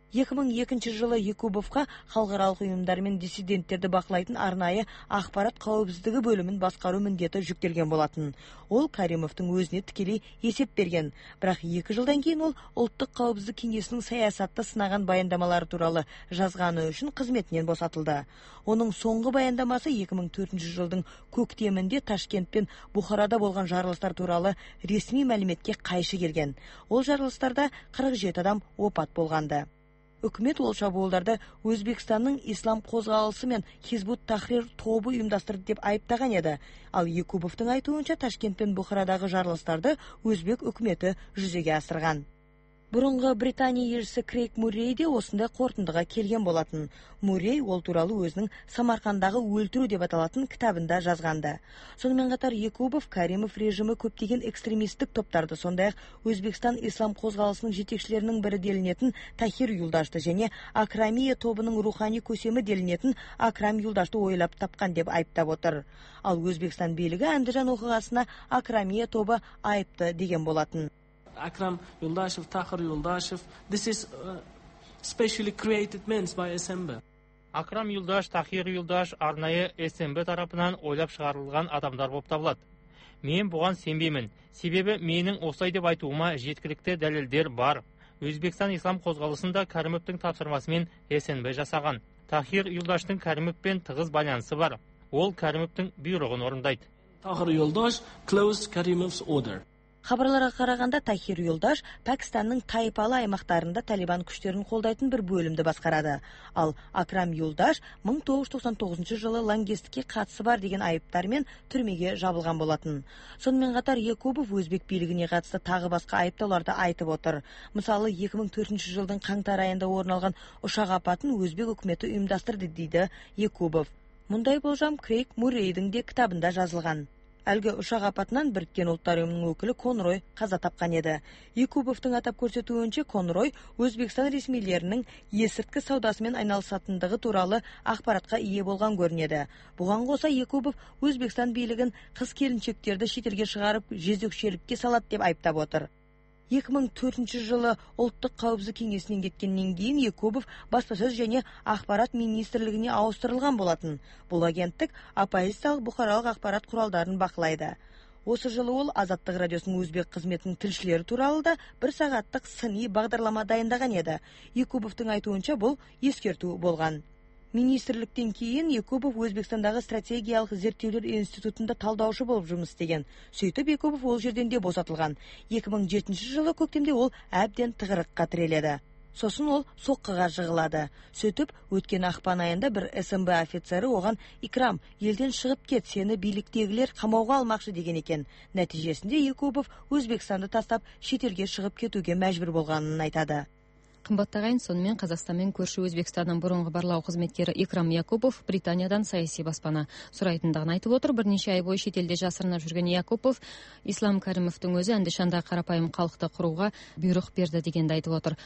екі мың екінші жылы Якубовқа халықаралық ұйымдар мен диссиденттерді бақылайтын арнайы ақпарат қауіпсіздігі бөлімін басқару міндеті жүктелген болатын. Ол Каримовтың өзіне тікелей есеп берген. Бірақ екі жылдан кейін ол ұлттық қауіпсіздік кеңесінің саясатты сынаған баяндамалары туралы жазғаны үшін қызметінен босатылды. Оның соңғы баяндамасы екі мың төртінші жылдың көктемінде Ташкент пен Бухарада болған жарылыстар туралы ресми мәліметке қайшы келген. Ол жарылыстарда қырық жеті адам опат болғанды. Үкімет ол шабуылдарды Өзбекстанның ислам қозғалысы мен Хизбут Тахрир тобы ұйымдастырды деп айыптаған еді. Ал Якубовтың айтуынша Ташкент пен Бухарадағы жарылыстарды өзбек үкіметі жүзеге асырған. Бұрынғы Британия елшісі Крейг Муррей де осындай қорытындыға келген болатын. Муррей ол туралы өзінің Самарқандағы өлтіру деп аталатын кітабында жазғанды. Сонымен қатар Якубов Каримов режимі көптеген экстремистік топтарды, сондай-ақ Өзбекстан ислам қозғалысының жетекшілерінің бірі делінетін Тахир Юлдашты және Акрамия тобының рухани көсемі делінетін Акрам Юлдашты ойлап тапқан деп айыптап отыр. Ал Өзбекстан билігі Әндіжан оқиғасына Акрамия тобы айыпты деген болатын. Akram Yuldashev, Tahir Yuldashev, this is uh, specially created men by эс эм бэ. Акрам Юлдаш, Тахир Юлдаш арнайы эс эм бэ тарапынан ойлап шығарылған адамдар болып табылады. Мен бұған сенбеймін. Себебі менің осылай деп айтуыма жеткілікті дәлелдер бар. Өзбекстан ислам қозғалысында Каримовтың тапсырмасымен эс эм бэ жасаған. Тахир Юлдаштың Каримовпен тығыз байланысы бар. Ол Каримовтың бұйрығын орындайды. Tahir Yuldash closed Karimov's order. Хабарларға қарағанда Тахир Юлдаш Пәкістанның тайпалы аймақтарында Талибан күштерін қолдайтын бір бөлімді басқарады. Ал Акрам Юлдаш мың тоғыз жүз тоқсан тоғызыншы жылы лаңкестікке қатысы бар деген айыптармен түрмеге жабылған болатын. Сонымен қатар Якубов өзбек билігіне қатысты тағы басқа айыптауларды айтып отыр. Мысалы, екі мың төртінші жылдың қаңтар айында орын алған ұшақ апатын өзбек үкіметі ұйымдастырды дейді Якубов. Мұндай болжам Крейг Муррейдің де кітабында жазылған. Әлгі ұшақ апатынан Біріккен ұлттар ұйымының өкілі Конрой қаза тапқан еді. Якубовтың атап көрсетуінше Конрой Өзбекстан ресмилерінің есірткі саудасымен айналысатындығы туралы ақпаратқа ие болған көрінеді. Бұған қоса Якубов Өзбекстан билігін қыз-келіншектерді шетелге шығарып жезөкшелікке салады деп айыптап отыр. екі мың төртінші жылы ұлттық қауіпсіздік кеңесінен кеткеннен кейін Якубов баспасөз және ақпарат министрлігіне ауыстырылған болатын. Бұл агенттік оппозициялық бұқаралық ақпарат құралдарын бақылайды. Осы жылы ол Азаттық радиосының өзбек қызметінің тілшілері туралы да бір сағаттық сыни бағдарлама дайындаған еді. Якубовтың айтуынша бұл ескерту болған. Министрліктен кейін Якубов Өзбекстандағы стратегиялық зерттеулер институтында талдаушы болып жұмыс істеген. Сөйтіп Якубов ол жерден де босатылған. екі мың жетінші жылы көктемде ол әбден тығырыққа тіреледі. Сосын ол соққыға жығылады. Сөйтіп өткен ақпан айында бір эс эм бэ офицері оған Икрам, елден шығып кет, сені биліктегілер қамауға алмақшы деген екен. Нәтижесінде Якубов Өзбекстанды тастап шетелге шығып кетуге мәжбүр болғанын айтады. Қымбаттағайын, сонымен Қазақстанмен көрші Өзбекстанның бұрынғы барлау қызметкері Икрам Якупов Британиядан саяси баспана сұрайтындығын айтып отыр. Бірнеше ай бойы шетелде жасырынып жүрген Якупов Ислам Каримовтың өзі Әндішандағы қарапайым халықты құруға бұйрық берді дегенді айтып отыр.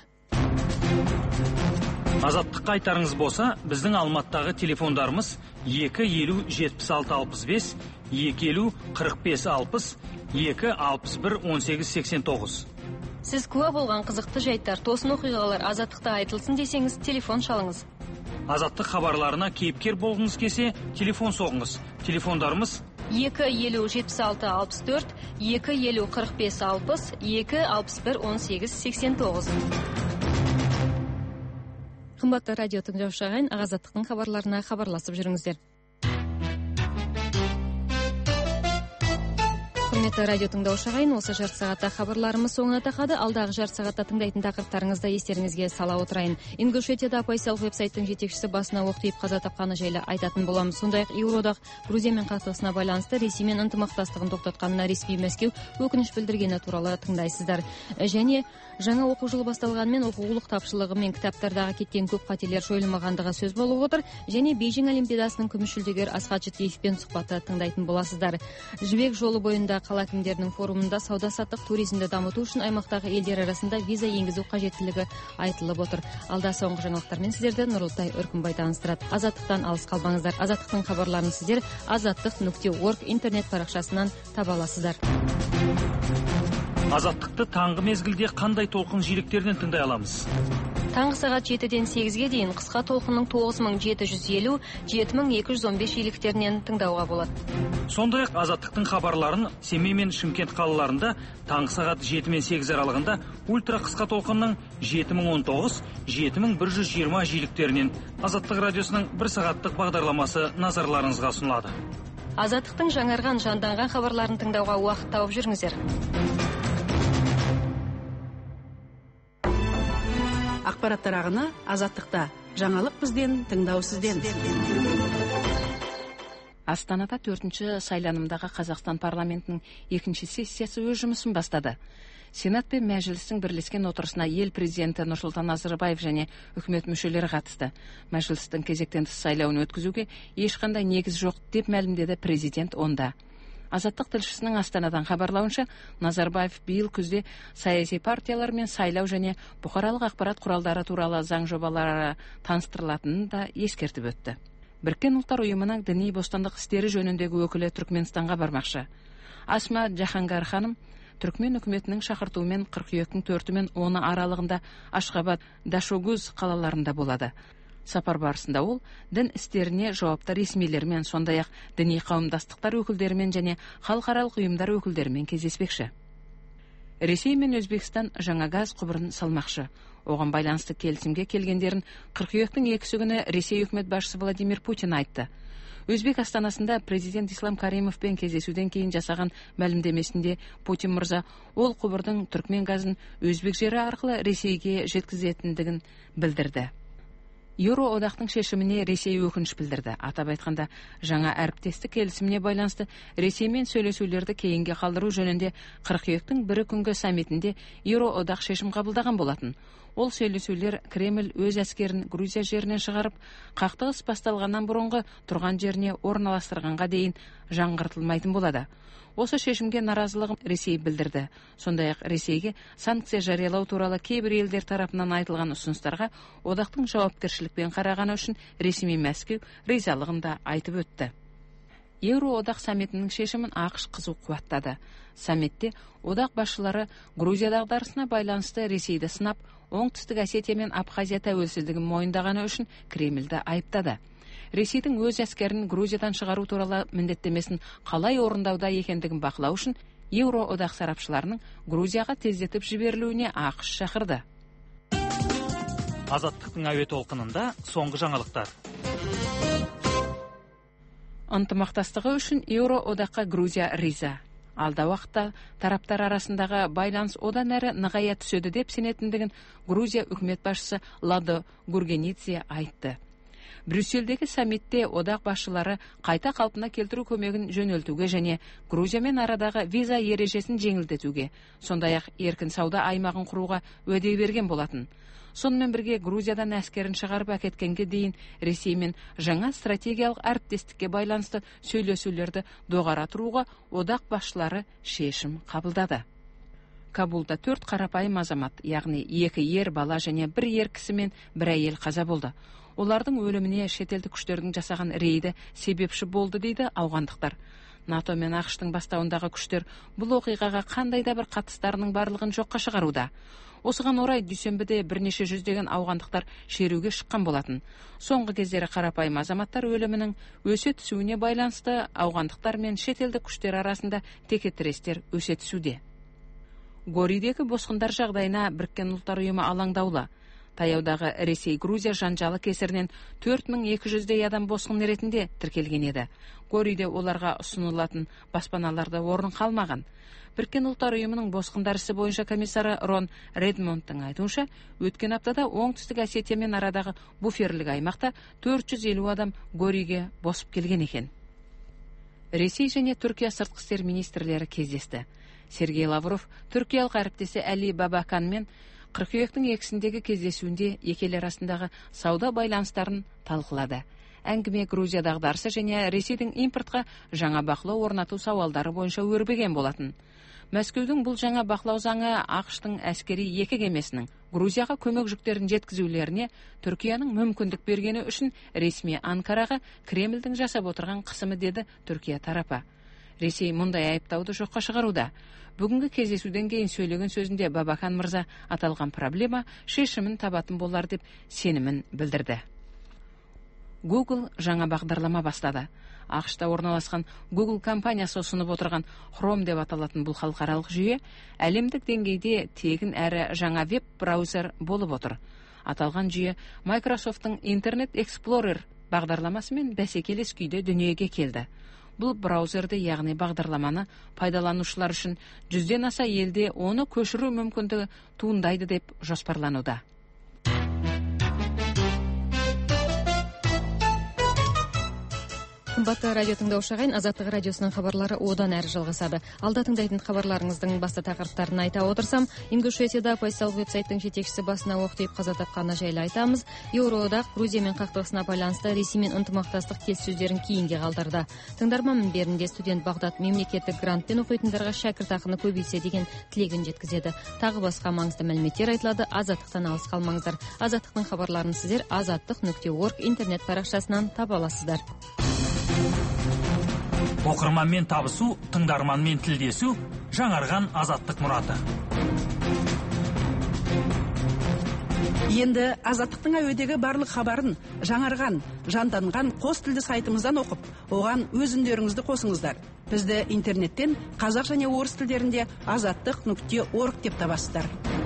Азаттыққа айтарыңыз болса, біздің Алматыдағы телефондарымыз екі елу жетпіс алты алпыс бес, екі елу қырық бес алпыс, екі алпыс бір он сегіз сексен тоғыз. Сіз куә болған қызықты жайттар, тосын оқиғалар Азаттықта айтылсын десеңіз, телефон шалыңыз. Азаттық хабарларына кейіпкер болғыңыз келсе, телефон соғыңыз. Телефондарымыз екі елу жетпіс алты алпыс төрт, екі елу қырық бес алпыс, екі алпыс бір он сегіз сексен тоғыз. Қымбатты радио тыңдаушы ағайын, Азаттықтың хабарларына хабарласып жүріңіздер. Құрметті радио тыңдаушы ағайын, осы жарты сағатта хабарларымыз соңына тақады. Алдағы жарты сағатта тыңдайтын тақырыптарыңызды естеріңізге сала отырайын. Ингушетияда оппозициялық веб-сайттың жетекшісі басына оқ тиіп қаза тапқаны жайлы айтатын боламыз. Сондай-ақ Еуроодақ Грузиямен қақтығысына байланысты Ресеймен ынтымақтастығын тоқтатқанына ресми Мәскеу өкініш білдіргені туралы тыңдайсыздар. Және жаңа оқу жылы басталғанымен оқулық тапшылығы мен кітаптардағы кеткен көп қателер жойылмағандығы сөз болып отыр. Және Бейжің Олимпиадасының күміс жүлдегер Асхат Жетиевпен сұхбатты тыңдайтын боласыздар. Жібек жолы бойында қала әкімдерінің форумында сауда-саттық туризмді дамыту үшін аймақтағы елдер арасында виза енгізу қажеттілігі айтылып отыр. Алда соңғы жаңалықтармен сіздерді Нұрылтай Өркімбай таныстырады. Азаттықтан алыс қалмаңыздар. Азаттықтың хабарларын сіздер азаттық нүкте орг интернет парақшасынан таба аласыздар. Азаттықты таңғы мезгілде қандай толқын жиіліктерінен тыңдай аламыз? Таңғы сағат жетіден сегізге дейін қысқа толқынның тоғыз мың жеті жүз елу жеті мың екі жүз он бес жиіліктерінен тыңдауға болады. Сондай-ақ Азаттықтың хабарларын Семей мен Шымкент қалаларында таңғы сағат жеті мен сегіз аралығында ультра қысқа толқынның жеті мың он тоғыз жеті мың бір жүз жиырма жиіліктерінен Азаттық радиосының бір сағаттық бағдарламасы назарларыңызға ұсынылады. Азаттықтың жаңарған жанданған хабарларын тыңдауға уақыт тауып жүріңіздер. Ақпараттар ағыны Азаттықта. Жаңалық бізден, тыңдау сізден. Астанада төртінші сайланымдағы Қазақстан парламентінің екінші сессиясы өз жұмысын бастады. Сенат пен Мәжілістің бірлескен отырысына ел президенті Нұрсұлтан Назарбаев және үкімет мүшелері қатысты. Мәжілістің кезектен тыс сайлауын өткізуге ешқандай негіз жоқ деп мәлімдеді президент онда. Азаттық тілшісінің Астанадан хабарлауынша, Назарбаев биыл күзде саяси партиялар мен сайлау және бұқаралық ақпарат құралдары туралы заң жобалары таныстырылатынын да ескертіп өтті. Біріккен ұлттар ұйымының діни бостандық істері жөніндегі өкілі Түркменстанға бармақшы. Асма Джахангар ханым Түркмен үкіметінің шақыртуымен қыркүйектің төрті мен оны аралығында Ашхабад, Дашогуз қалаларында болады. Сапар барысында ол дін істеріне жауапты ресмилермен, сондай-ақ діни қауымдастықтар өкілдерімен және халықаралық ұйымдар өкілдерімен кездеспекші. Ресей мен Өзбекстан жаңа газ құбырын салмақшы. Оған байланысты келісімге келгендерін қыркүйектің екісі күні Ресей үкімет басшысы Владимир Путин айтты. Өзбек астанасында президент Ислам Каримовпен кездесуден кейін жасаған мәлімдемесінде Путин мырза ол құбырдың Түркмен газын Өзбек жері арқылы Ресейге жеткізетіндігін білдірді. Еуроодақтың шешіміне Ресей өкініш білдірді. Атап айтқанда, жаңа әріптестік келісіміне байланысты Ресеймен сөйлесулерді кейінге қалдыру жөнінде қыркүйектің бірі күнгі саммитінде Еуроодақ шешім қабылдаған болатын. Ол сөйлесулер Кремль өз әскерін Грузия жерінен шығарып, қақтығыс басталғаннан бұрынғы тұрған жеріне орналастырғанға дейін жаңғыртылмайтын болады. Осы шешімге наразылығын Ресей білдірді. Сондай-ақ Ресейге санкция жариялау туралы кейбір елдер тарапынан айтылған ұсыныстарға одақтың жауапкершілікпен қарағаны үшін ресми Мәскеу ризалығын да айтып өтті. Еуроодақ саммитінің шешімін ақш қызу қуаттады. Саммитте одақ басшылары Грузия дағдарысына байланысты Ресейді сынап, Оңтүстік Осетия мен Абхазия тәуелсіздігін мойындағаны үшін Кремльді айыптады. Ресейдің өз әскерін Грузиядан шығару туралы міндеттемесін қалай орындауда екендігін бақылау үшін Еуроодақ сарапшыларының Грузияға тездетіп жіберілуіне ақш шақырды. Азаттықтың әуе толқынында соңғы жаңалықтар. Ынтымақтастығы үшін Еуроодаққа Грузия риза. Алда уақытта тараптар арасындағы байланыс одан әрі нығая түседі деп сенетіндігін Грузия үкімет басшысы Ладо Гургенице айтты. Брюссельдегі саммитте одақ басшылары қайта қалпына келтіру көмегін жөнелтуге және Грузиямен арадағы виза ережесін жеңілдетуге, сондай-ақ еркін сауда аймағын құруға уәде берген болатын. Сонымен бірге Грузиядан әскерін шығарып әкеткенге дейін Ресеймен жаңа стратегиялық әріптестікке байланысты сөйлесулерді доғара тұруға одақ басшылары шешім қабылдады. Кабулда төрт қарапайым азамат, яғни екі ер бала және бір ер кісі мен бір әйел қаза болды. Олардың өліміне шетелдік күштердің жасаған рейді себепші болды дейді ауғандықтар. НАТО мен ақштың бастауындағы күштер бұл оқиғаға қандай да бір қатыстарының барлығын жоққа шығаруда. Осыған орай дүйсенбіде бірнеше жүздеген ауғандықтар шеруге шыққан болатын. Соңғы кездері қарапайым азаматтар өлімінің өсе түсуіне байланысты ауғандықтар мен шетелдік күштер арасында текетірестер өсе түсуде. Горидегі босқындар жағдайына Біріккен ұлттар ұйымы алаңдаулы. Таяудағы Ресей-Грузия жанжалы кесірінен төрт мың екі жүздей адам босқын ретінде тіркелген еді. Гориде оларға ұсынылатын баспаналарда орын қалмаған. Біріккен ұлттар ұйымының босқындар ісі бойынша комиссары Рон Редмондтың айтуынша, өткен аптада Оңтүстік Осетиямен арадағы буферлік аймақта төрт жүз елу адам Гориге босып келген екен. Ресей және Түркия сыртқы істер министрлері кездесті. Сергей Лавров түркиялық әріптесі Әли Бабаканмен қыркүйектің екісіндегі кездесуінде екі ел арасындағы сауда байланыстарын талқылады. Әңгіме Грузия дағдарысы және Ресейдің импортқа жаңа бақылау орнату сауалдары бойынша өрбіген болатын. Мәскеудің бұл жаңа бақылау заңы ақштың әскери екі кемесінің Грузияға көмек жүктерін жеткізулеріне Түркияның мүмкіндік бергені үшін ресми Анкараға Кремльдің жасап отырған қысымы деді Түркия тарапы. Ресей мындай айыптауды жоққа шығаруда. Бүгінгі кездесуден кейін сөйлеген сөзінде Бабахан мырза аталған проблема шешімін табатын болар деп сенімін білдірді. Google жаңа бағдарлама бастады. ақш-та орналасқан Google компаниясы ұсынып отырған Chrome деп аталатын бұл халықаралық жүйе әлемдік деңгейде тегін әрі жаңа веб-браузер болып отыр. Аталған жүйе Microsoft-тың Internet Explorer бағдарламасымен бәсекелес күйде дүниеге келді. Бұл браузерді, яғни бағдарламаны пайдаланушылар үшін жүзден аса елде оны көшіру мүмкіндігі туындайды деп жоспарлануда. Қымбатты радио тыңдаушы ағайын, Азаттық радиосының хабарлары одан әрі жалғасады. Алда тыңдайтын хабарларыңыздың басты тақырыптарын айта отырсам, Ингушетияда оппозициялық веб-сайттың жетекшісі басына оқ тиіп қаза тапқаны жайлы айтамыз. Еуроодақ Грузиямен қақтығысына байланысты Ресеймен ынтымақтастық келіссөздерін кейінге қалдырды. Тыңдарман мінберінде студент Бағдат мемлекеттік грантпен оқитындарға шәкіртақыны көбейтсе деген тілегін жеткізеді. Тағы басқа маңызды мәліметтер айтылады. Азаттықтан алыс қалмаңыздар. Азаттықтың хабарларын сіздер азаттық нүкте орг интернет парақшасынан таба аласыздар. Оқырманмен табысу, тыңдарманмен тілдесу, жаңарған азаттық мұраты. Енді Азаттықтың әуедегі барлық хабарын жаңарған, жанданған қос тілді сайтымыздан оқып, оған өз үндеріңізді қосыңыздар. Бізді интернеттен қазақ және орыс тілдерінде азаттық нүкте орг деп табасыздар.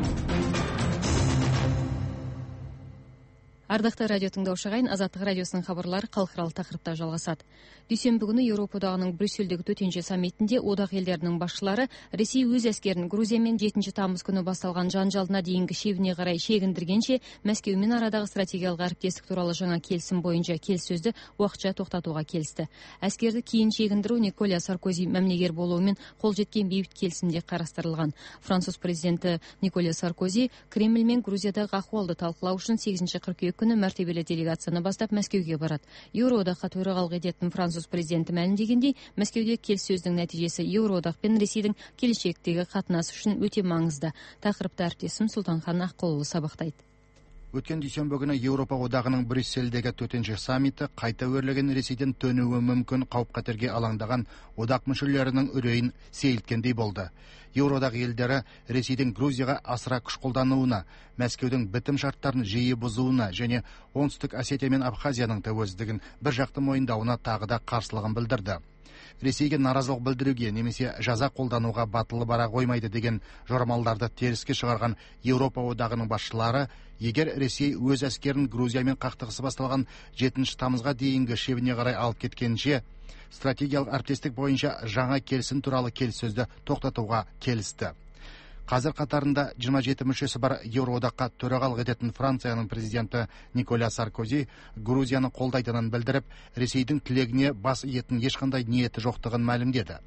Ардақты радио тыңдаушы ағайын, Азаттық радиосының хабарлары халықаралық тақырыпта жалғасады. Дүйсенбі күні Еуропа одағының Брюссельдегі төтенше саммитінде одақ елдерінің басшылары Ресей өз әскерін Грузиямен жетінші тамыз күні басталған жанжалына дейінгі шебіне қарай шегіндіргенше Мәскеумен арадағы стратегиялық әріптестік туралы жаңа келісім бойынша келіссөзді уақытша тоқтатуға келісті. Әскерді кейін шегіндіру Николя Саркози мәмлегер болуымен қол жеткен бейбіт келісімде қарастырылған. Француз президенті Николя Саркози Кремль мен Грузиядағы ахуалды талқылау үшін сегізінші қыркүйек күні мәртебелі делегацияны бастап Мәскеуге барады. Еуроодаққа төрағалық ететін Француз президенті мәлімдегендей, Мәскеуде келіссөздің нәтижесі Еуроодақ пен Ресейдің келешектегі қатынасы үшін өте маңызды. Тақырыпты әріптесім Сұлтанхан Аққұлұлы сабақтайды. Өткен дүйсенбі күні Еуропа одағының Брюссельдегі төтенше саммиті қайта өрлеген Ресейден төнуі мүмкін қауіп-қатерге алаңдаған одақ мүшелерінің үрейін сейілткендей болды. Еуроодақ елдері Ресейдің Грузияға асыра күш қолдануына, Мәскеудің бітім шарттарын жиі бұзуына және Оңтүстік Осетия мен Абхазияның тәуелсіздігін бір жақты мойындауына тағы да қарсылығын білдірді. Ресейге наразылық білдіруге немесе жаза қолдануға батылы бара қоймайды деген жорамалдарды теріске шығарған Еуропа одағының басшылары, егер Ресей өз әскерін Грузиямен қақтығысы басталған жетінші тамызға дейінгі шебіне қарай алып кеткенше, стратегиялық әріптестік бойынша жаңа келісім туралы келіссөзді тоқтатуға келісті. Қазір қатарында жиырма жеті мүшесі бар Еуроодаққа төрағалық ететін Францияның президенті Николя Саркози Грузияны қолдайтынын білдіріп, Ресейдің тілегіне бас иетін ешқандай ниеті жоқтығын мәлімдеді.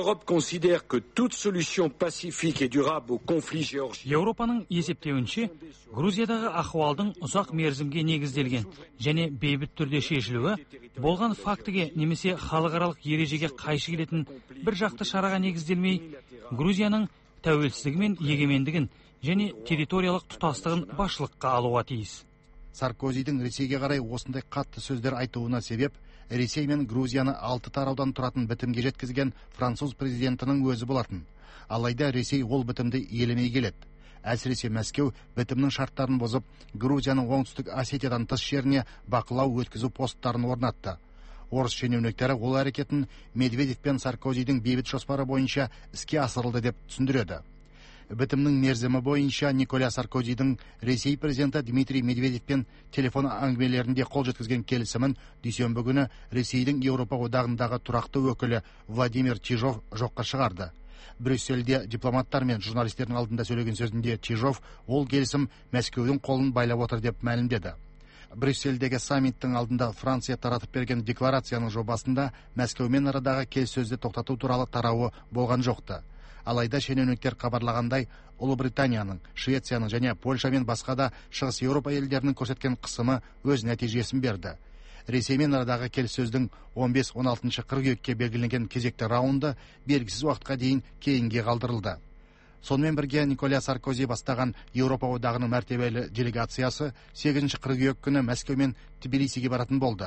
Еуропаның есептеуінше, Грузиядағы ахуалдың ұзақ мерзімге негізделген және бейбіт түрде шешілуі болған фактіге немесе халықаралық ережеге қайшы келетін бір жақты шараға негізделмей, Грузияның тәуелсіздігі мен егемендігін және территориялық тұтастығын басшылыққа алуға тиіс. Саркозидің Ресейге қарай осындай қатты сөздер айтуына себеп, Ресей мен Грузияны алты тараудан тұратын бітімге жеткізген француз президентінің өзі болатын. Алайда Ресей ол бітімді елемей келеді. Әсіресе Мәскеу бітімнің шарттарын бұзып, Грузияның Оңтүстік Осетиядан тыс жеріне бақылау өткізу посттарын орнатты. Орыс шенеуніктері ол әрекетін Медведев пен Саркозидің бейбіт жоспары бойынша іске асырылды деп түсіндіреді. Бітімнің мерзімі бойынша Николя Саркозидің Ресей президенті Дмитрий Медведевпен телефон әңгімелерінде қол жеткізген келісімін дүйсенбі күні Ресейдің Еуропа одағындағы тұрақты өкілі Владимир Чижов жоққа шығарды. Брюссельде дипломаттар мен журналистердің алдында сөйлеген сөзінде Чижов ол келісім Мәскеудің қолын байлап отыр деп мәлімдеді. Брюссельдегі саммиттің алдында Франция таратып берген декларацияның жобасында Мәскеумен арадағы келіссөзді тоқтату туралы тарауы болған жоқты. Алайда шенеуніктер хабарлағандай, Ұлыбританияның, Швецияның және Польша мен басқа да Шығыс Еуропа елдерінің көрсеткен қысымы өз нәтижесін берді. Ресеймен арадағы келіссөздің он бес он алтыншы қыркүйекке белгіленген кезекті раунды белгісіз уақытқа дейін кейінге қалдырылды. Сонымен бірге Николя Саркози бастаған Еуропа одағының мәртебелі делегациясы сегізінші қыркүйек күні Мәскеу мен Тбилисиге баратын болды.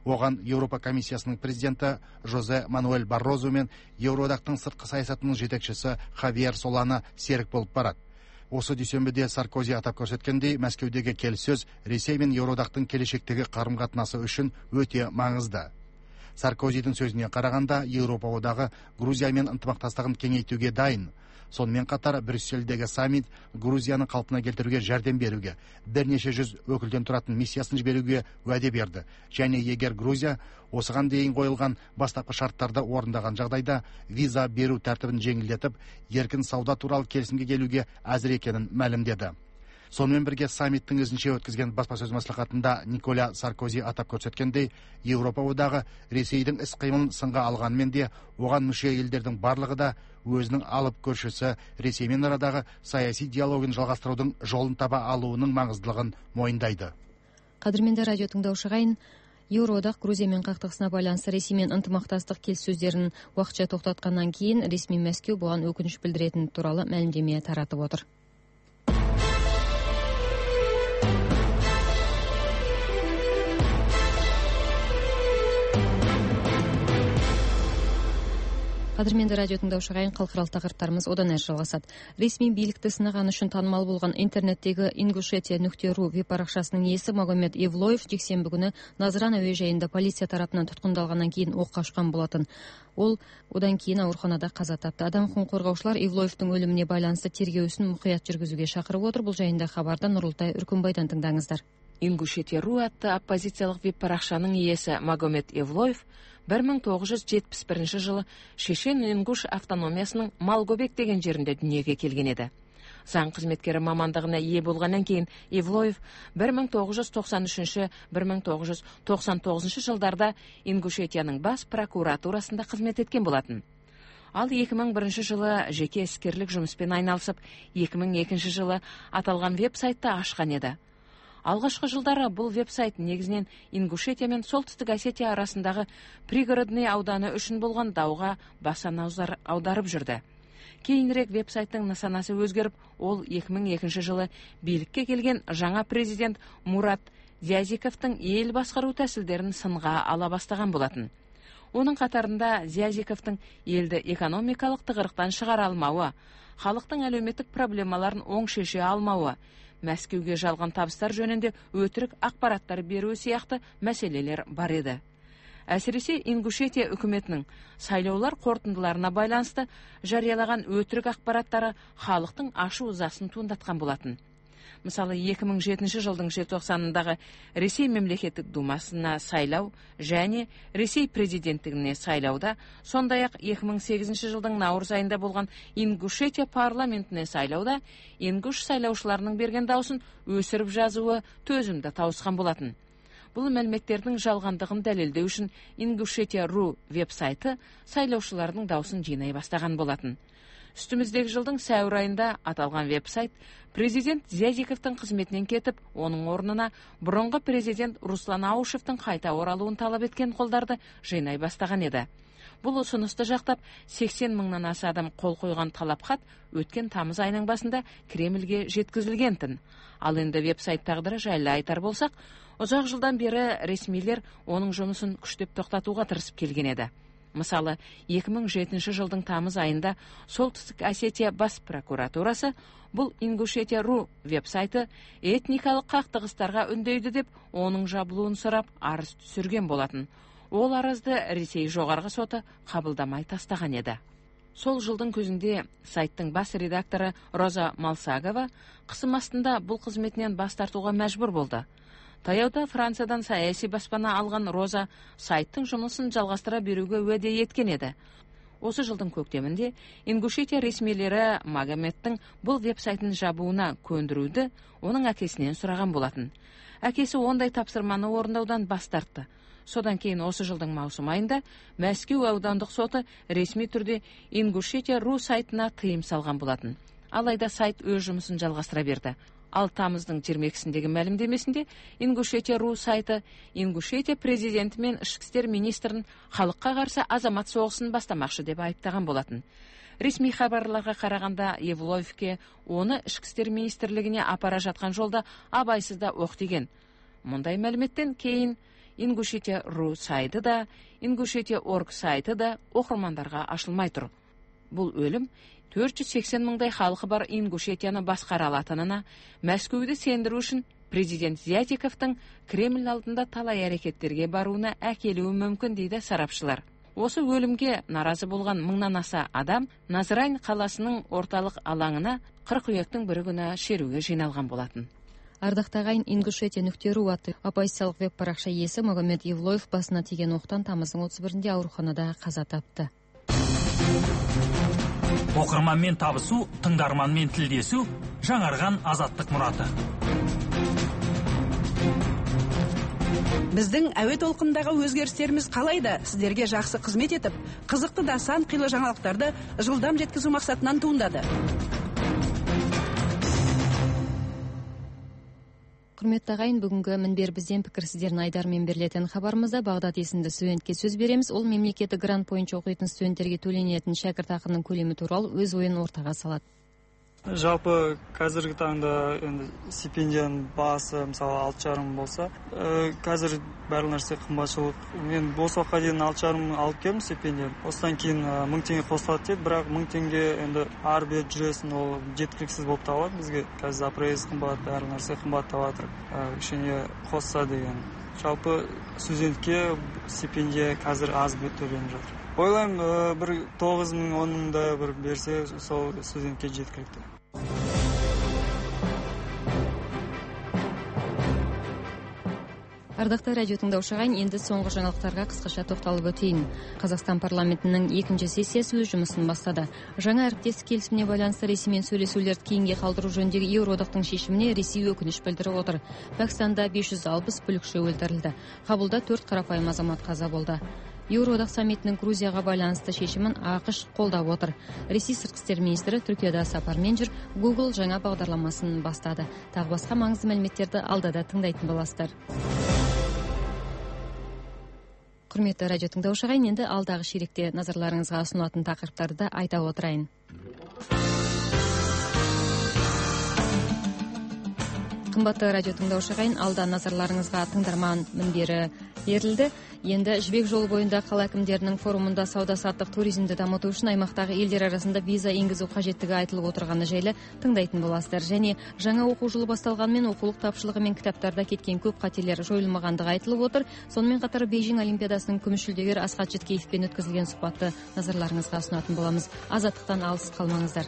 Оған Еуропа комиссиясының президенті Жозе Мануэль Баррозу мен Еуроодақтың сыртқы саясатының жетекшісі Хавьер Солана серік болып барады. Осы дүйсенбіде Саркози атап көрсеткендей, Мәскеудегі келіссөз Ресей мен Еуроодақтың келешектегі қарым-қатынасы үшін өте маңызды. Саркозидің сөзіне қарағанда, Еуропа одағы Грузиямен ынтымақтастығын кеңейтуге дайын. Сонымен қатар Брюссельдегі саммит Грузияны қалпына келтіруге жәрдем беруге, бірнеше жүз өкілден тұратын миссиясын жіберуге уәде берді. Және егер Грузия осыған дейін қойылған бастапқы шарттарды орындаған жағдайда виза беру тәртібін жеңілдетіп, еркін сауда туралы келісімге келуге әзір екенін мәлімдеді. Сонымен бірге саммиттің өзінше өткізген баспасөз мәслихатында Николя Саркози атап көрсеткендей, Еуропа одағы Ресейдің іс-қимылын сынға алғанмен де, оған мүше елдердің барлығы да өзінің алып көршісі Ресеймен арадағы саяси диалогын жалғастырудың жолын таба алуының маңыздылығын мойындайды. Қадірменді радио тыңдаушы ағайын, Еуроодақ Грузиямен қақтығысына байланысты Ресеймен ынтымақтастық келіссөздерін уақытша тоқтатқаннан кейін ресми Мәскеу бұған өкініш білдіретіні туралы мәлімдеме таратып отыр. Қадірменді радио тыңдаушы ағайын, халықаралық тақырыптарымыз одан әрі жалғасады. Ресми билікті сынаған үшін танымал болған интернеттегі ингушетия нүкте ру веб-парақшасының иесі Магомед Евлоев жексенбі күні Назаран әуежайында полиция тарапынан тұтқындалғаннан кейін оққа ұшқан болатын. Ол одан кейін ауруханада қаза тапты. Адам құқығын қорғаушылар Евлоевтың өліміне байланысты тергеу ісін мұқият жүргізуге шақырып отыр. Бұл жайында хабарда Нұрылтай Үркімбайдан тыңдаңыздар. Ингушетия ру атты оппозициялық веб-парақшаның иесі Магомед Евлоев бір мың тоғыз жүз жетпіс бірінші жылы Шешен-Ингуш автономиясының Малгобек деген жерінде дүниеге келген еді. Заң қызметкері мамандығына ие болғаннан кейін Евлоев бір мың тоғыз жүз тоқсан үшінші - бір мың тоғыз жүз тоқсан тоғызыншы жылдарда Ингушетияның бас прокуратурасында қызмет еткен болатын. Ал екі мың бірінші жылы жеке іскерлік жұмыспен айналысып, екі мың екінші жылы аталған веб-сайтты ашқан еді. Алғашқы жылдары бұл веб-сайт негізінен Ингушетия мен Солтүстік Осетия арасындағы пригородный ауданы үшін болған дауға баса назар аударып жүрді. Кейінірек веб-сайттың нысанасы өзгеріп, ол екі мың екінші жылы билікке келген жаңа президент Мурат Зязиковтың ел басқару тәсілдерін сынға ала бастаған болатын. Оның қатарында Зязиковтың елді экономикалық тығырықтан шығара алмауы, халықтың әлеуметтік проблемаларын оң шеше алмауы, Мәскеуге жалған табыстар жөнінде өтірік ақпараттар беруі сияқты мәселелер бар еді. Әсіресе Ингушетия үкіметінің сайлаулар қорытындыларына байланысты жариялаған өтірік ақпараттары халықтың ашу-ызасын туындатқан болатын. Мысалы, екі мың жетінші жылдың желтоқсанындағы Ресей мемлекеттік думасына сайлау және Ресей президенттігіне сайлауда, сондай-ақ екі мың сегізінші жылдың наурыз айында болған Ингушетия парламентіне сайлауда ингуш сайлаушыларының берген даусын өсіріп жазуы төзімді тауысқан болатын. Бұл мәліметтердің жалғандығын дәлелдеу үшін Ингушетия ру веб-сайты сайлаушылардың даусын жинай бастаған болатын. Үстіміздегі жылдың сәуір айында аталған веб-сайт президент Зязиковтың қызметінен кетіп, оның орнына бұрынғы президент Руслан Аушевтың қайта оралуын талап еткен қолдарды жинай бастаған еді. Бұл ұсынысты жақтап сексен мыңнан аса адам қол қойған талапхат өткен тамыз айының басында Кремльге жеткізілген-тін. Ал енді веб-сайт тағдыры жайлы айтар болсақ, ұзақ жылдан бері ресмилер оның жұмысын күштеп тоқтатуға тырысып келген еді. Мысалы, екі мың жетінші жылдың тамыз айында Солтүстік Осетия бас прокуратурасы бұл Ингушетия ру веб-сайты этникалық қақтығыстарға үндейді деп, оның жабылуын сұрап арыз түсірген болатын. Ол арызды Ресей жоғарғы соты қабылдамай тастаған еді. Сол жылдың көзінде сайттың бас редакторы Роза Малсагова қысым астында бұл қызметінен бас тартуға мәжбүр болды. Таяуда Франциядан саяси баспана алған Роза сайттың жұмысын жалғастыра беруге уәде еткен еді. Осы жылдың көктемінде Ингушетия ресмилері Магомедтің бұл веб-сайтын жабуына көндіруді оның әкесінен сұраған болатын. Әкесі ондай тапсырманы орындаудан бас тартты. Содан кейін осы жылдың маусым айында Мәскеу аудандық соты ресми түрде Ингушетия ру сайтына тыйым салған болатын. Алайда сайт өз жұмысын жалғастыра берді. Ал тамыздың жиырма екісіндегі мәлімдемесінде Ингушетия ру сайты Ингушетия президенті мен ішкі істер министрін халыққа қарсы азамат соғысын бастамақшы деп айыптаған болатын. Ресми хабарларға қарағанда Евлоевке оны ішкі істер министрлігіне апара жатқан жолда абайсызда оқ тиген. Мұндай мәліметтен кейін Ингушетия ру сайты да, Ингушетия орг сайты да оқырмандарға ашылмай тұр. Бұл өлім төрт жүз сексен мыңдай халқы бар Ингушетияны басқара алатынына Мәскеуді сендіру үшін президент Зятиковтың Кремль алдында талай әрекеттерге баруына әкелуі мүмкін дейді сарапшылар. Осы өлімге наразы болған мыңнан аса адам Назрань қаласының орталық алаңына қыркүйектің бірі күні шеруге жиналған болатын. Ардақты ағайын, Ингушетия нүкте ру атты оппозициялық веб парақша иесі Магомед Евлоев басына тиген оқтан тамыздың отыз бірінде ауруханада қаза тапты. Оқырманмен табысу, тыңдарманмен тілдесу, жаңарған азаттық мұраты. Біздің әуе толқындағы өзгерістеріміз қалайда сіздерге жақсы қызмет етіп, қызықты да сан қилы жаңалықтарды жылдам жеткізу мақсатынан туындады. Құрметті ағайын, бүгінгі мінбер бізден пікір сіздердің айдармен берілетін хабарымызда Бағдат есімді студентке сөз береміз. Ол мемлекеттік грант бойынша оқитын студенттерге төленетін шәкіртақының көлемі туралы өз ойын ортаға салады. Жалпы қазіргі таңда енді стипендияның бағасы мысалы алты жарым болса, қазір барлық нәрсе қымбатшылық. Мен осы уақытқа дейін алты жарым алып келдім стипендияны. Осыдан кейін мың теңге қосылады деді, бірақ мың теңге енді ары бері жүресің, ол жеткіліксіз болып табылады бізге. Қазір апрайыз қымбат, барлық нәрсе қымбаттап жатыр. Кішкене қосса деген. Жалпы студентке стипендия қазір аз төленіп жатыр. Ойлаймын, бір тоғыз мың он мыңда бір берсе, сол студентке жеткілікті. Ардақты радио тыңдаушы ағайын, енді соңғы жаңалықтарға қысқаша тоқталып өтейін. Қазақстан парламентінің екінші сессиясы өз жұмысын бастады. Жаңа әріптестік келісіміне байланысты Ресеймен сөйлесулерді кейінге қалдыру жөніндегі Еуроодақтың шешіміне Ресей өкініш білдіріп отыр. Пәкістанда бес жүз алпыс бүлікші өлтірілді. Қабылда төрт қарапайым азамат қаза болды. Еуроодақ саммитінің Грузияға байланысты шешімін ақш қолдап отыр. Ресей сыртқы істер министрі Түркияда сапармен жүр. Google жаңа бағдарламасын бастады. Тағы басқа маңызды мәліметтерді алдада тыңдайтын боласыздар. Құрметті радио тыңдаушы ағайын, енді алдағы ширекте назарларыңызға ұсынылатын тақырыптарды айта отырайын. Қымбатты радио тыңдаушы ағайын, алда назарларыңызға тыңдарман мінбері берілді. Енді жібек жолы бойында қала әкімдерінің форумында сауда-саттық туризмді дамыту үшін аймақтағы елдер арасында виза енгізу қажеттігі айтылып отырғаны жайлы тыңдайтын боласыздар. Және жаңа оқу жылы басталғанмен оқулық тапшылығы мен кітаптарда кеткен көп қателер жойылмағандығы айтылып отыр. Сонымен қатар Бейжің Олимпиадасының күміс жүлдегері Асхат Жеткеевпен өткізілген сұхбатты назарларыңызға ұсынатын боламыз. Азаттықтан алыс қалмаңыздар.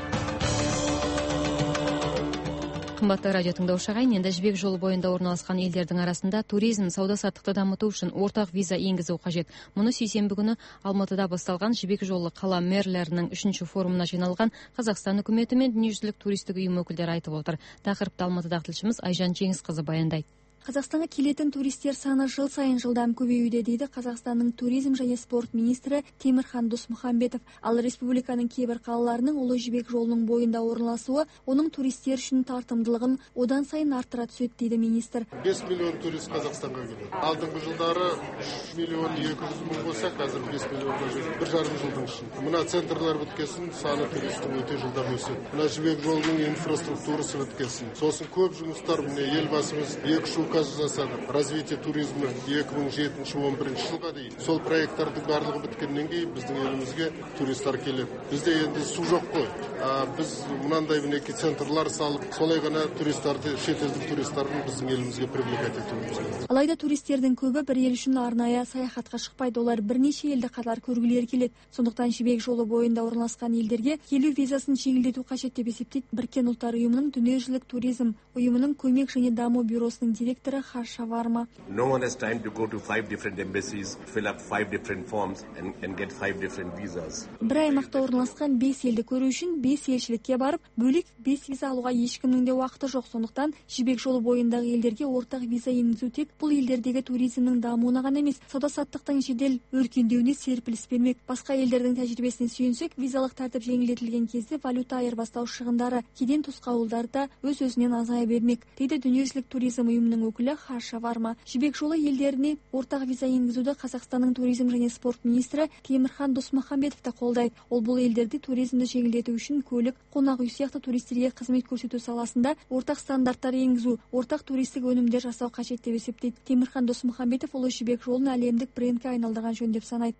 Қымбатты радио тыңдаушы ағайын, енді жібек жолы бойында орналасқан елдердің арасында туризм, сауда-саттықты дамыту үшін ортақ виза енгізу қажет. Мұны сейсенбі күні Алматыда басталған жібек жолы қала мэрлерінің үшінші форумына жиналған Қазақстан үкіметі мен дүниежүзілік туристік ұйым өкілдері айтып отыр. Тақырыпты Алматыдағы тілшіміз Айжан Жеңісқызы баяндайды. Қазақстанға келетін туристер саны жыл сайын жылдам көбеюде дейді Қазақстанның туризм және спорт министрі Темірхан Досмұхамбетов. Ал республиканың кейбір қалаларының ұлы жібек жолының бойында орналасуы оның туристер үшін тартымдылығын одан сайын арттыра түседі дейді министр. бес миллион турист Қазақстанға келеді. Алдыңғы жылдары үш миллион екі жүз мың болса, қазір бес миллионға жетті. бір жарым жылдың ішінде. Мына центрлар біткесін, саны туристің өте жылдам өседі. Мына жібек жолының инфраструктурасы біткесін. Сосын көп жұмыстар, міне елбасымыз екі шу жасады. Развитие туризмі екі мың жетінші он бірінші жылға дейін. Сол проекттардың барлығы біткеннен кейін біздің елімізге туристар келеді. Бізде енді су жоқ қой. А, біз мынандай мінеки центрлар салып, солай ғана туристарды, шетелдік туристардың біздің елімізге привлекать етуіміз керек. Алайда туристердің көбі бір ел үшін арнайы саяхатқа шықпайды. Олар бірнеше елді қатар көргілері келеді. Сондықтан жібек жолы бойында орналасқан елдерге келу визасын жеңілдету қажет деп есептейді Біріккен ұлттар ұйымының дүниежүзілік туризм ұйымының көмек және даму бюросының директоры Хашаварма. No one has time to go to five different embassies, fill up five different forms and, and get five different visas. Бір аймақта орналасқан бес елді көру үшін бес елшілікке барып, бөлек бес виза алуға ешкімнің де уақыты жоқ. Сондықтан жібек жолы бойындағы елдерге ортақ виза енгізу тек бұл елдердегі туризмнің дамуына ғана емес, сауда-саттықтың жедел өркендеуіне серпіліс бермек. Басқа елдердің тәжірибесіне сүйенсек, визалық тәртіп жеңілдетілген кезде валюта айырбастау шығындары, кеден тосқауылдары да өз-өзінен азая бермек, дейді дүниежүзілік туризм ұйымының ұйымының өкілі Хаша Варма. Жібек жолы елдеріне ортақ виза енгізуді Қазақстанның туризм және спорт министрі Темірхан Досмахамбетов та қолдайды. Ол бұл елдерде туризмді жеңілдету үшін көлік, қонақ үй сияқты туристерге қызмет көрсету саласында ортақ стандарттар енгізу, ортақ туристік өнімдер жасау қажет деп есептейді. Темірхан Досмахамбетов ұлы жібек жолын әлемдік брендке айналдырған жөн деп санайды.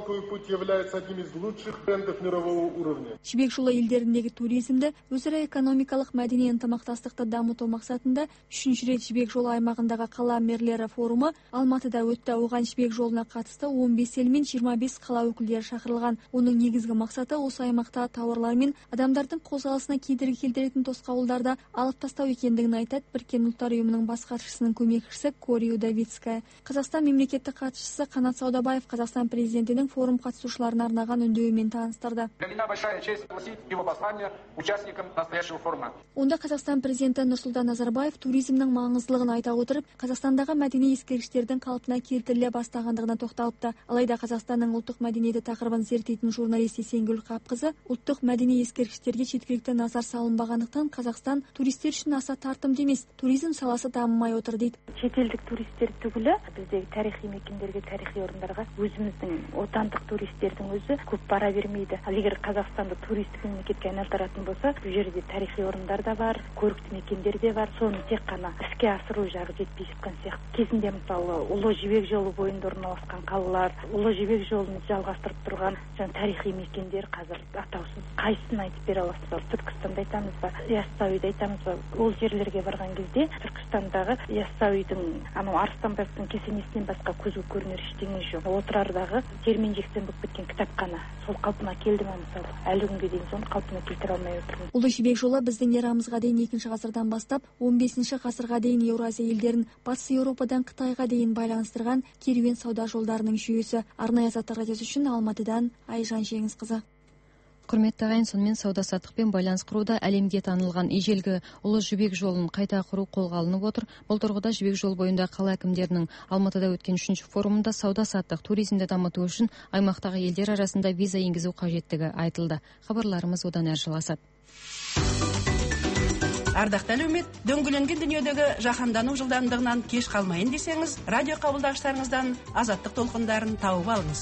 Жібек жолы елдеріндегі туризмді, өзара экономикалық мәдени ынтымақтастықты дамыту мақсатында үшінші рет жібек жолы аймағындағы қала мерлері форумы Алматыда өтті. Оған жібек жолына қатысты он бес ел мен жиырма бес қала өкілдері шақырылған. Оның негізгі мақсаты осы аймақта тауарлар мен адамдардың қозғалысына кедергі келтіретін тосқауылдарды алып тастау екендігін айтады Біріккен ұлттар ұйымының бас хатшысының көмекшісі Кори Удовицкая. Қазақстан мемлекеттік хатшысы Қанат Саудабаев Қазақстан президентінің форум қатысушыларына арнаған үндеуімен таныстырды. Онда Қазақстан президенті Нұрсұлтан Назарбаев туризмнің маңыздылығын айта отырып, Қазақстандағы мәдени ескерткіштердің қалпына келтіріле бастағандығына тоқталыпты. Алайда Қазақстанның ұлттық мәдениеті тақырыбын зерттейтін журналист Есенгүл Қапқызы, ұлттық мәдени ескерткіштерге жеткілікті назар салынбағандықтан Қазақстан туристер үшін аса тартымды емес, туризм саласы дамымай отыр дейді. Шетелдік туристер түгілі біздегі тарихи мекендерге, тарихи орындарға өзіміздің отандық туристердің өзі көп бара бермейді. Ал егер Қазақстанды туристік мемлекетке айналдыратын болса, бұл жерде тарихи орындар да бар, көрікті мекендер де бар. Соны тек қана іске асыру жағы жетпей жатқан сияқты. Кезінде мысалы Ұлы Жібек жолы бойында орналасқан қалалар, Ұлы Жібек жолын жалғастырып тұрған жаңа тарихи мекендер қазір атаусыз. Қайсысын айтып бере аласыз ба? Түркістанды айтамыз ба? Яссауиді айтамыз ба? Ол жерлерге барған кезде Түркістандағы Яссауидің анау Арыстанбектің кесенесінен басқа көзге көрінер ештеңе жоқ. Отырардағы жермен жексен болып кеткен кітапхана сол қалпына келді ме мысалы? Әлі күнге дейін соны қалпына келтіре алмай отырмыз. Ұлы Жібек жолы біздің эрамызға дейін екінші ғасырдан бастап он бесінші ғасырға дейін Еуразия елдерін батыс Еуропадан Қытайға дейін байланыстырған керуен сауда жолдарының жүйесі. Арнайы Азаттық радиосы үшін Алматыдан Айжан Жеңісқызы. Құрметті ағайын, сонымен сауда-саттықпен байланыс құруда әлемге танылған ежелгі Ұлы Жібек жолын қайта құру қолға алынып отыр. Бұл тұрғыда Жібек жол бойында қала әкімдерінің Алматыда өткен үшінші форумында сауда-саттық туризмді дамыту үшін аймақтағы елдер арасында виза енгізу қажеттігі айтылды. Хабарларымыз одан әрі жалғасады. Ардақты әлеумет, дөңгеленген дүниедегі жаһандану жылдамдығынан кеш қалмайын десеңіз, радио қабылдағыштарыңыздан азаттық толқындарын тауып алыңыз.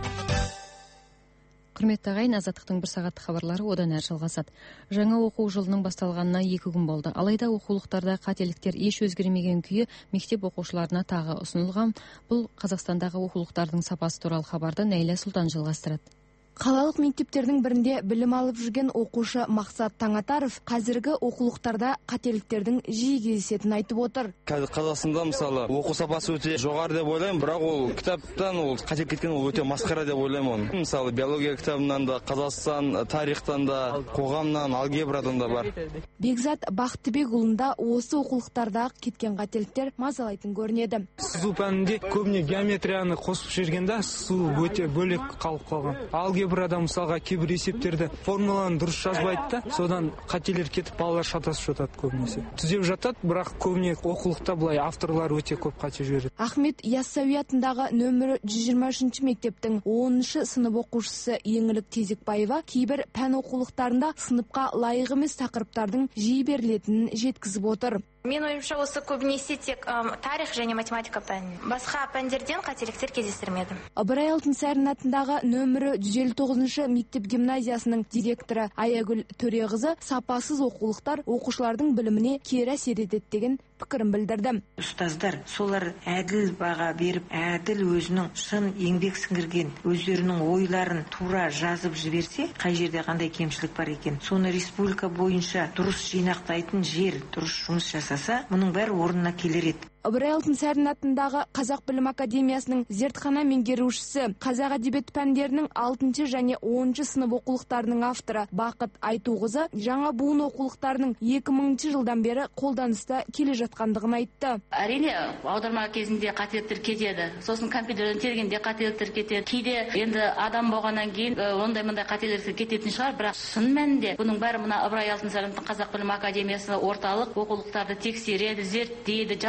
Құрметті ағайын, азаттықтың бір сағаттық хабарлары одан әрі жалғасады. Жаңа оқу жылының басталғанына екі күн болды. Алайда оқулықтарда қателіктер еш өзгермеген күйі мектеп оқушыларына тағы ұсынылған. Бұл Қазақстандағы оқулықтардың сапасы туралы хабарды Нәйлә Сұлтан жалғастырады. Қалалық мектептердің бірінде білім алып жүрген оқушы Мақсат Таңатаров қазіргі оқулықтарда қателіктердің жиі кездесетінін айтып отыр. Қазір Қазақстанда мысалы оқу сапасы өте жоғары деп ойлаймын, бірақ ол кітаптан ол қателік кеткен ол өте масқара деп ойлаймын. Мысалы биология кітабынан да, Қазақстан тарихтан да, қоғамнан, алгебрадан да бар. Бекзат Бақтыбекұлында осы оқулықтардағы кеткен қателіктер мазалайтын көрінеді. Сызу пәнінде көбіне геометрияны қосып жібергенде сызу өте бөлек қалып қалған. Алгебрада мысалға кейбір есептерді формуланы дұрыс жазбайды да, содан қателер кетіп балалар шатасып жатады көбінесе. Түзеп жатады, бірақ көбіне оқулықта былай авторлар өте көп қате жібереді. Ахмет Яссауи атындағы нөмірі жүз жиырма үшінші мектептің оныншы сынып оқушысы Еңлік Тезекбаева кейбір пән оқулықтарында сыныпқа лайық емес тақырыптардың жиі берілетінін жеткізіп отыр. Мен ойымша осы көбінесе тек тарих және математика пәні. Басқа пәндерден қателіктер кездестірмедім. Ыбырай Алтынсарин атындағы нөмірі жүз елу тоғызыншы мектеп гимназиясының директоры Аягүл Төреқызы сапасыз оқулықтар оқушылардың біліміне кері әсер етеді деген пікірін білдірді. Ұстаздар солар әділ баға беріп, әділ өзінің шын еңбек сіңірген өздерінің ойларын тура жазып жіберсе, қай жерде қандай кемшілік бар екен, соны республика бойынша дұрыс жинақтайтын жер, дұрыс жұмыс жасаса, мұның бәрі орнына келер еді. Ыбырай Алтынсарин атындағы Қазақ білім академиясының зертхана меңгерушісі, қазақ әдебиет пәндерінің алтыншы және оныншы сынып оқулықтарының авторы Бақыт Айтуғызы жаңа буын оқулықтарының екі мыңыншы жылдан бері қолданыста келе жатқандығын айтты. Әрине, аударма кезінде қателіктер кетеді. Сосын компьютерден тергенде қателіктер кетеді. Кейде енді адам болғаннан кейін ондай мындай қателіктер кететін шығар, бірақ шын мәнінде бұның бәрі мына Ыбырай Алтынсарин Қазақ білім академиясы орталық оқулықтарды тексереді, зерттейді, жазады,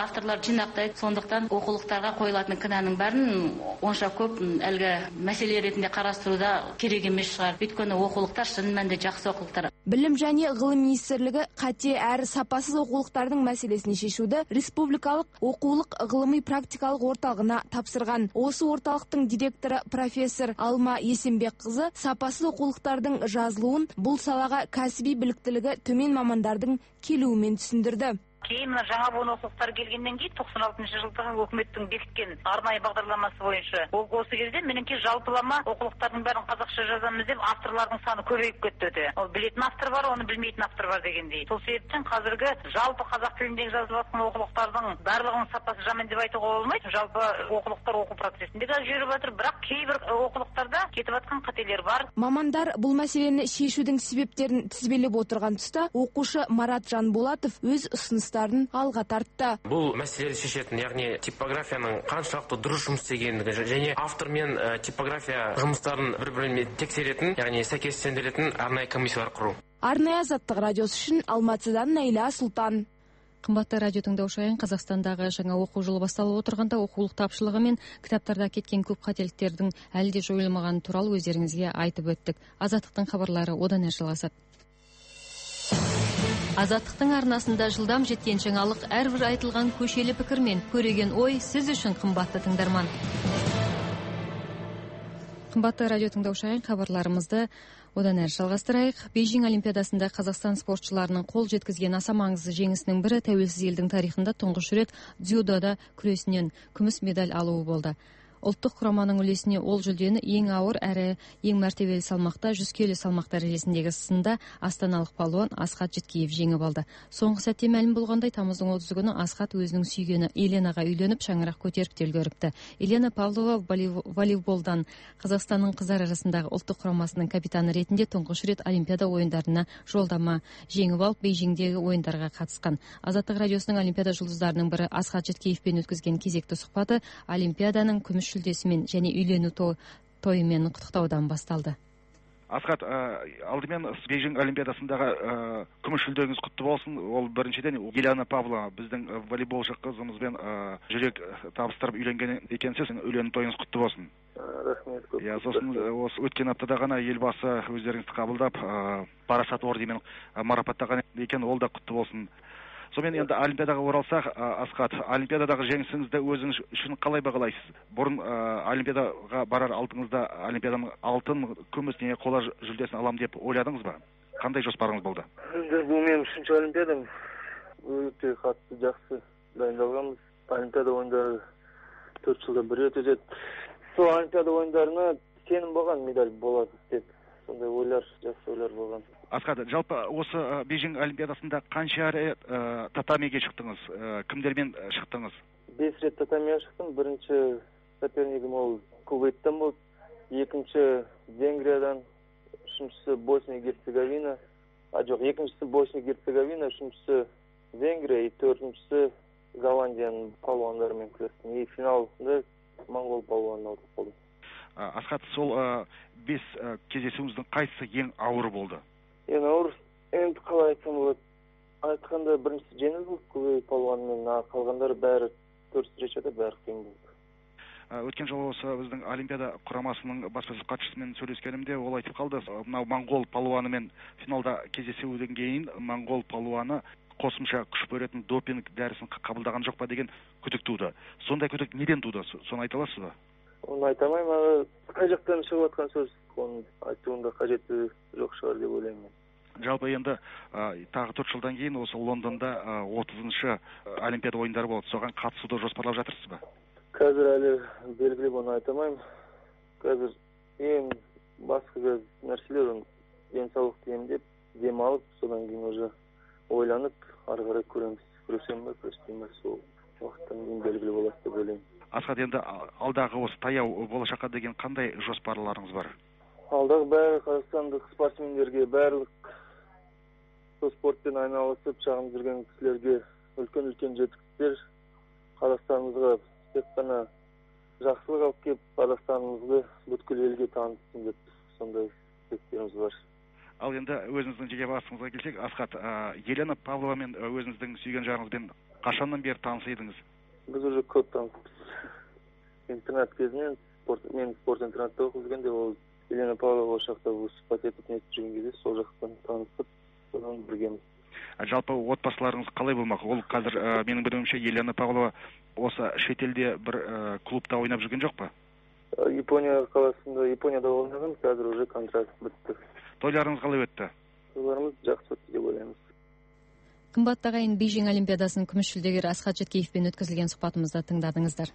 авторлар жинақтайды. Сондықтан оқулықтарға қойылатын кінәнің бәрін онша көп әлгі мәселе ретінде қарастыруда керек емес шығар. Өйткені оқулықтар шын мәнінде жақсы оқулықтар. Білім және ғылым министрлігі қате әрі сапасыз оқулықтардың мәселесін шешуді республикалық оқулық ғылыми практикалық орталығына тапсырған. Осы орталықтың директоры профессор Алма Есенбекқызы сапасыз оқулықтардың жазылуын бұл салаға кәсіби біліктілігі төмен мамандардың келуімен түсіндірді. Кейін мына жаңа буын оқулықтар келгеннен кейін тоқсан алтыншы жылдағы өкіметтің бекіткен арнайы бағдарламасы бойынша ол осы кезде меніңше жалпылама оқулықтардың бәрін қазақша жазамыз деп авторлардың саны көбейіп кетті өте. Ол білетін автор бар, оны білмейтін автор бар дегендей. Сол себептен қазіргі жалпы қазақ тіліндегі жазылып жатқан оқулықтардың барлығының сапасы жаман деп айтуға болмайды. Жалпы оқулықтар оқу процесінде де жүріп жатыр, бірақ кейбір оқулықтарда кетіп жатқан қателер бар. Мамандар бұл мәселені шешудің себептерін тізбелеп отырған тұста оқушы Марат Жанболатов өз ұсыныстарын алға тартты. Бұл мәселелерді шешетін, яғни типографияның қаншалықты дұрыс жұмыс істегендігі және автор мен типография жұмыстарын бір-бірімен тексеретін, яғни сәйкестендіретін арнайы комиссиялар құру. Арнайы азаттық радиосы үшін Алматыдан Найла Сұлтан. Қымбатты радио тыңдаушы ағайын, Қазақстандағы жаңа оқу жылы басталып отырғанда оқулық тапшылығы мен кітаптарда кеткен көп қателіктердің әлі де жойылмағаны туралы өздеріңізге айтып өттік. Азаттықтың хабарлары одан әрі жалғасады. Азаттықтың арнасында жылдам жеткен жаңалық әрбір айтылған көшелі пікірмен көреген ой сіз үшін қымбатты тыңдарман. Қымбатты радио тыңдаушы ағайын, хабарларымызды одан әрі жалғастырайық. Бейжің Олимпиадасында Қазақстан спортшыларының қол жеткізген аса маңызды жеңісінің бірі тәуелсіз елдің тарихында тұңғыш рет дзюдода күресінен күміс медаль алуы болды. Ұлттық құраманың үлесіне ол жүлдені ең ауыр әрі ең мәртебелі салмақта жүз келі салмақ дәрежесіндегі сында астаналық палуан Асхат Жеткеев жеңіп алды. Соңғы сәтте мәлім болғандай, тамыздың отызы күні Асхат өзінің сүйгені Еленаға үйленіп, шаңырақ көтеріп те үлгеріпті. Елена Павлова волейболдан Қазақстанның қыздар арасындағы ұлттық құрамасының капитаны ретінде тұңғыш рет Олимпиада ойындарына жолдама жеңіп алып, Бейжіңдегі ойындарға қатысқан. Азаттық радиосының Олимпиада жұлдыздарының бірі Асхат Жеткеевпен өткізген кезекті сұхбаты Олимпиаданың күміс жүлдесімен және үйлену тойымен құттықтаудан басталды. Асхат, алдымен Бейжің Олимпиадасындағы күміс жүлдеңіз құтты болсын. Ол біріншіден Елена Павлова біздің волейболшы қызымызбен жүрек табыстырып үйленген екенсіз, үйлену тойыңыз құтты болсын. Рахмет көп. Я, сосын осы өткен аптада ғана елбасы өздеріңізді қабылдап парасат орденімен марапаттаған екен, ол да құтты болсын. Сонымен енді Олимпиадаға оралсақ, Асхат, Олимпиададағы жеңісіңізді өзіңіз үшін қалай бағалайсыз? Бұрын Олимпиадаға барар алдыңызда Олимпиаданың алтын, күміс не қола жүлдесін алам деп ойладыңыз ба? Қандай жоспарыңыз болды? Енді бұл менің үшінші Олимпиадам. Өте қатты жақсы дайындалғанбыз. Олимпиада ойындары төрт жылда бір рет өтеді. Сол Олимпиада ойындарына сенім болған, медаль болады деп. Сондай ойлар, жақсы ойлар болған. Асхат, жалпы осы Бейжің Олимпиадасында қанша рет татамиге шықтыңыз? Кімдермен шықтыңыз? Бес рет татамиге шықтым. Бірінші сопернигім ол Кувейттен болды. Екінші Венгриядан, үшіншісі Босния-Герцеговина. А жоқ, екіншісі Босния-Герцеговина, үшіншісі Венгрия, и төртіншісі Голландияның палуандарымен күрестім. И финалында моңғол палуанын алдық болды. Асхат, сол бес кездесуіңіздің қайсысы ең ауыр болды? Ең ауыр, енді қалай айтсам болады. Айтқанда біріншісі жеңіл болды, Кувейт палуанымен, қалғандары бәрі төрт встречада бәрі қиын болды. Өткен жолы осы біздің Олимпиада құрамасының баспасөз хатшысымен сөйлескенімде ол айтып қалды, мынау моңғол палуанымен финалда кездесуден кейін моңғол палуаны қосымша күш беретін допинг дәрісін қабылдаған жоқ па деген күдік туды. Сондай күдік неден туды? Соны айта аласыз ба? Оны айтамаймын, қай жақтан шығып жатқан сөз, оны айтуында қажеті жоқ шығар деп ойлаймын. Жалпы енді тағы төрт жылдан кейін осы Лондонда отызыншы Олимпиада ойындары болады. Соған қатысуды жоспарлап жатырсыз ба? Қазір әлі белгілеп оны айтамаймын. Қазір ең басқа нәрселер, денсаулықты емдеп, демалып, содан кейін уже ойланып, ары қарай көреміз. Күресем бе, күреспеймін бе, сол уақыттан кейін белгілі болады деп ойлаймын. Асхат, енді алдағы осы таяу болашаққа деген қандай жоспарларыңыз бар? Алдағы бәрі қазақстандық спортсмендерге, барлық сол спортпен айналысып шағын жүрген кісілерге үлкен-үлкен жетістіктер, Қазақстанымызға тек қана жақсылық алып келіп, Қазақстанымызды бүткіл елге танытсын деп сондай тілектеріміз бар. Ал енді өзіңіздің жеке басыңызға келсек, Асхат, Елена Павловамен өзіңіздің сүйген жарыңызбен Қашаннан бері таныс едіңіз? Біз уже көп таныспыз. Интернат кезінен, мен спорт интернатта оқып жүргенде, ол Елена Павлова шақта выступать етіп нетіп жүрген кезде сол жақтан танысып, содан біргеміз. Жалпы отбасыларыңыз қалай болмақ? Ол қазір менің білуімше Елена Павлова осы шетелде бір клубта ойнап жүрген жоқ па? Япония қаласында, Японияда ойнаған, қазір уже контракт бітті. Тойларыңыз қалай өтті? Тойларымыз жақсы өтті деп ойлаймыз. Қымбатты ағайын, Бейжің Олимпиадасының күміс жүлдегері Асхат Жеткеевпен өткізілген сұхбатымызды тыңдадыңыздар.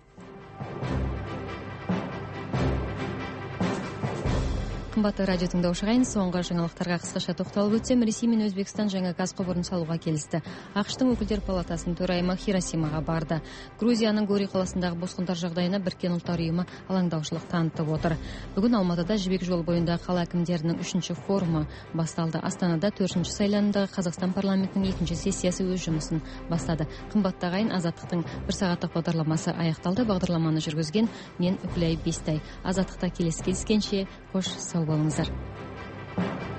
Қымбатты радио тыңдаушы ағайын, соңғы жаңалықтарға қысқаша тоқталып өтсем, Ресей мен Өзбекстан жаңа газ құбырын салуға келісті. ақш-тың өкілдер палатасының төрайымы Хиросимаға барды. Грузияның Гори қаласындағы босқындар жағдайына Біріккен ұлттар ұйымы алаңдаушылық танытып отыр. Бүгін Алматыда жібек жол бойында қала әкімдерінің үшінші форумы басталды. Астанада төртінші сайланымдағы Қазақстан парламентінің екінші сессиясы өз жұмысын бастады. Қымбатты ағайын, Азаттықтың бір сағаттық бағдарламасы аяқталды. Бағдарламаны жүргізген мен Үкілай Бестай. Азаттықта келесі кездескенше қош сау болыңыздар.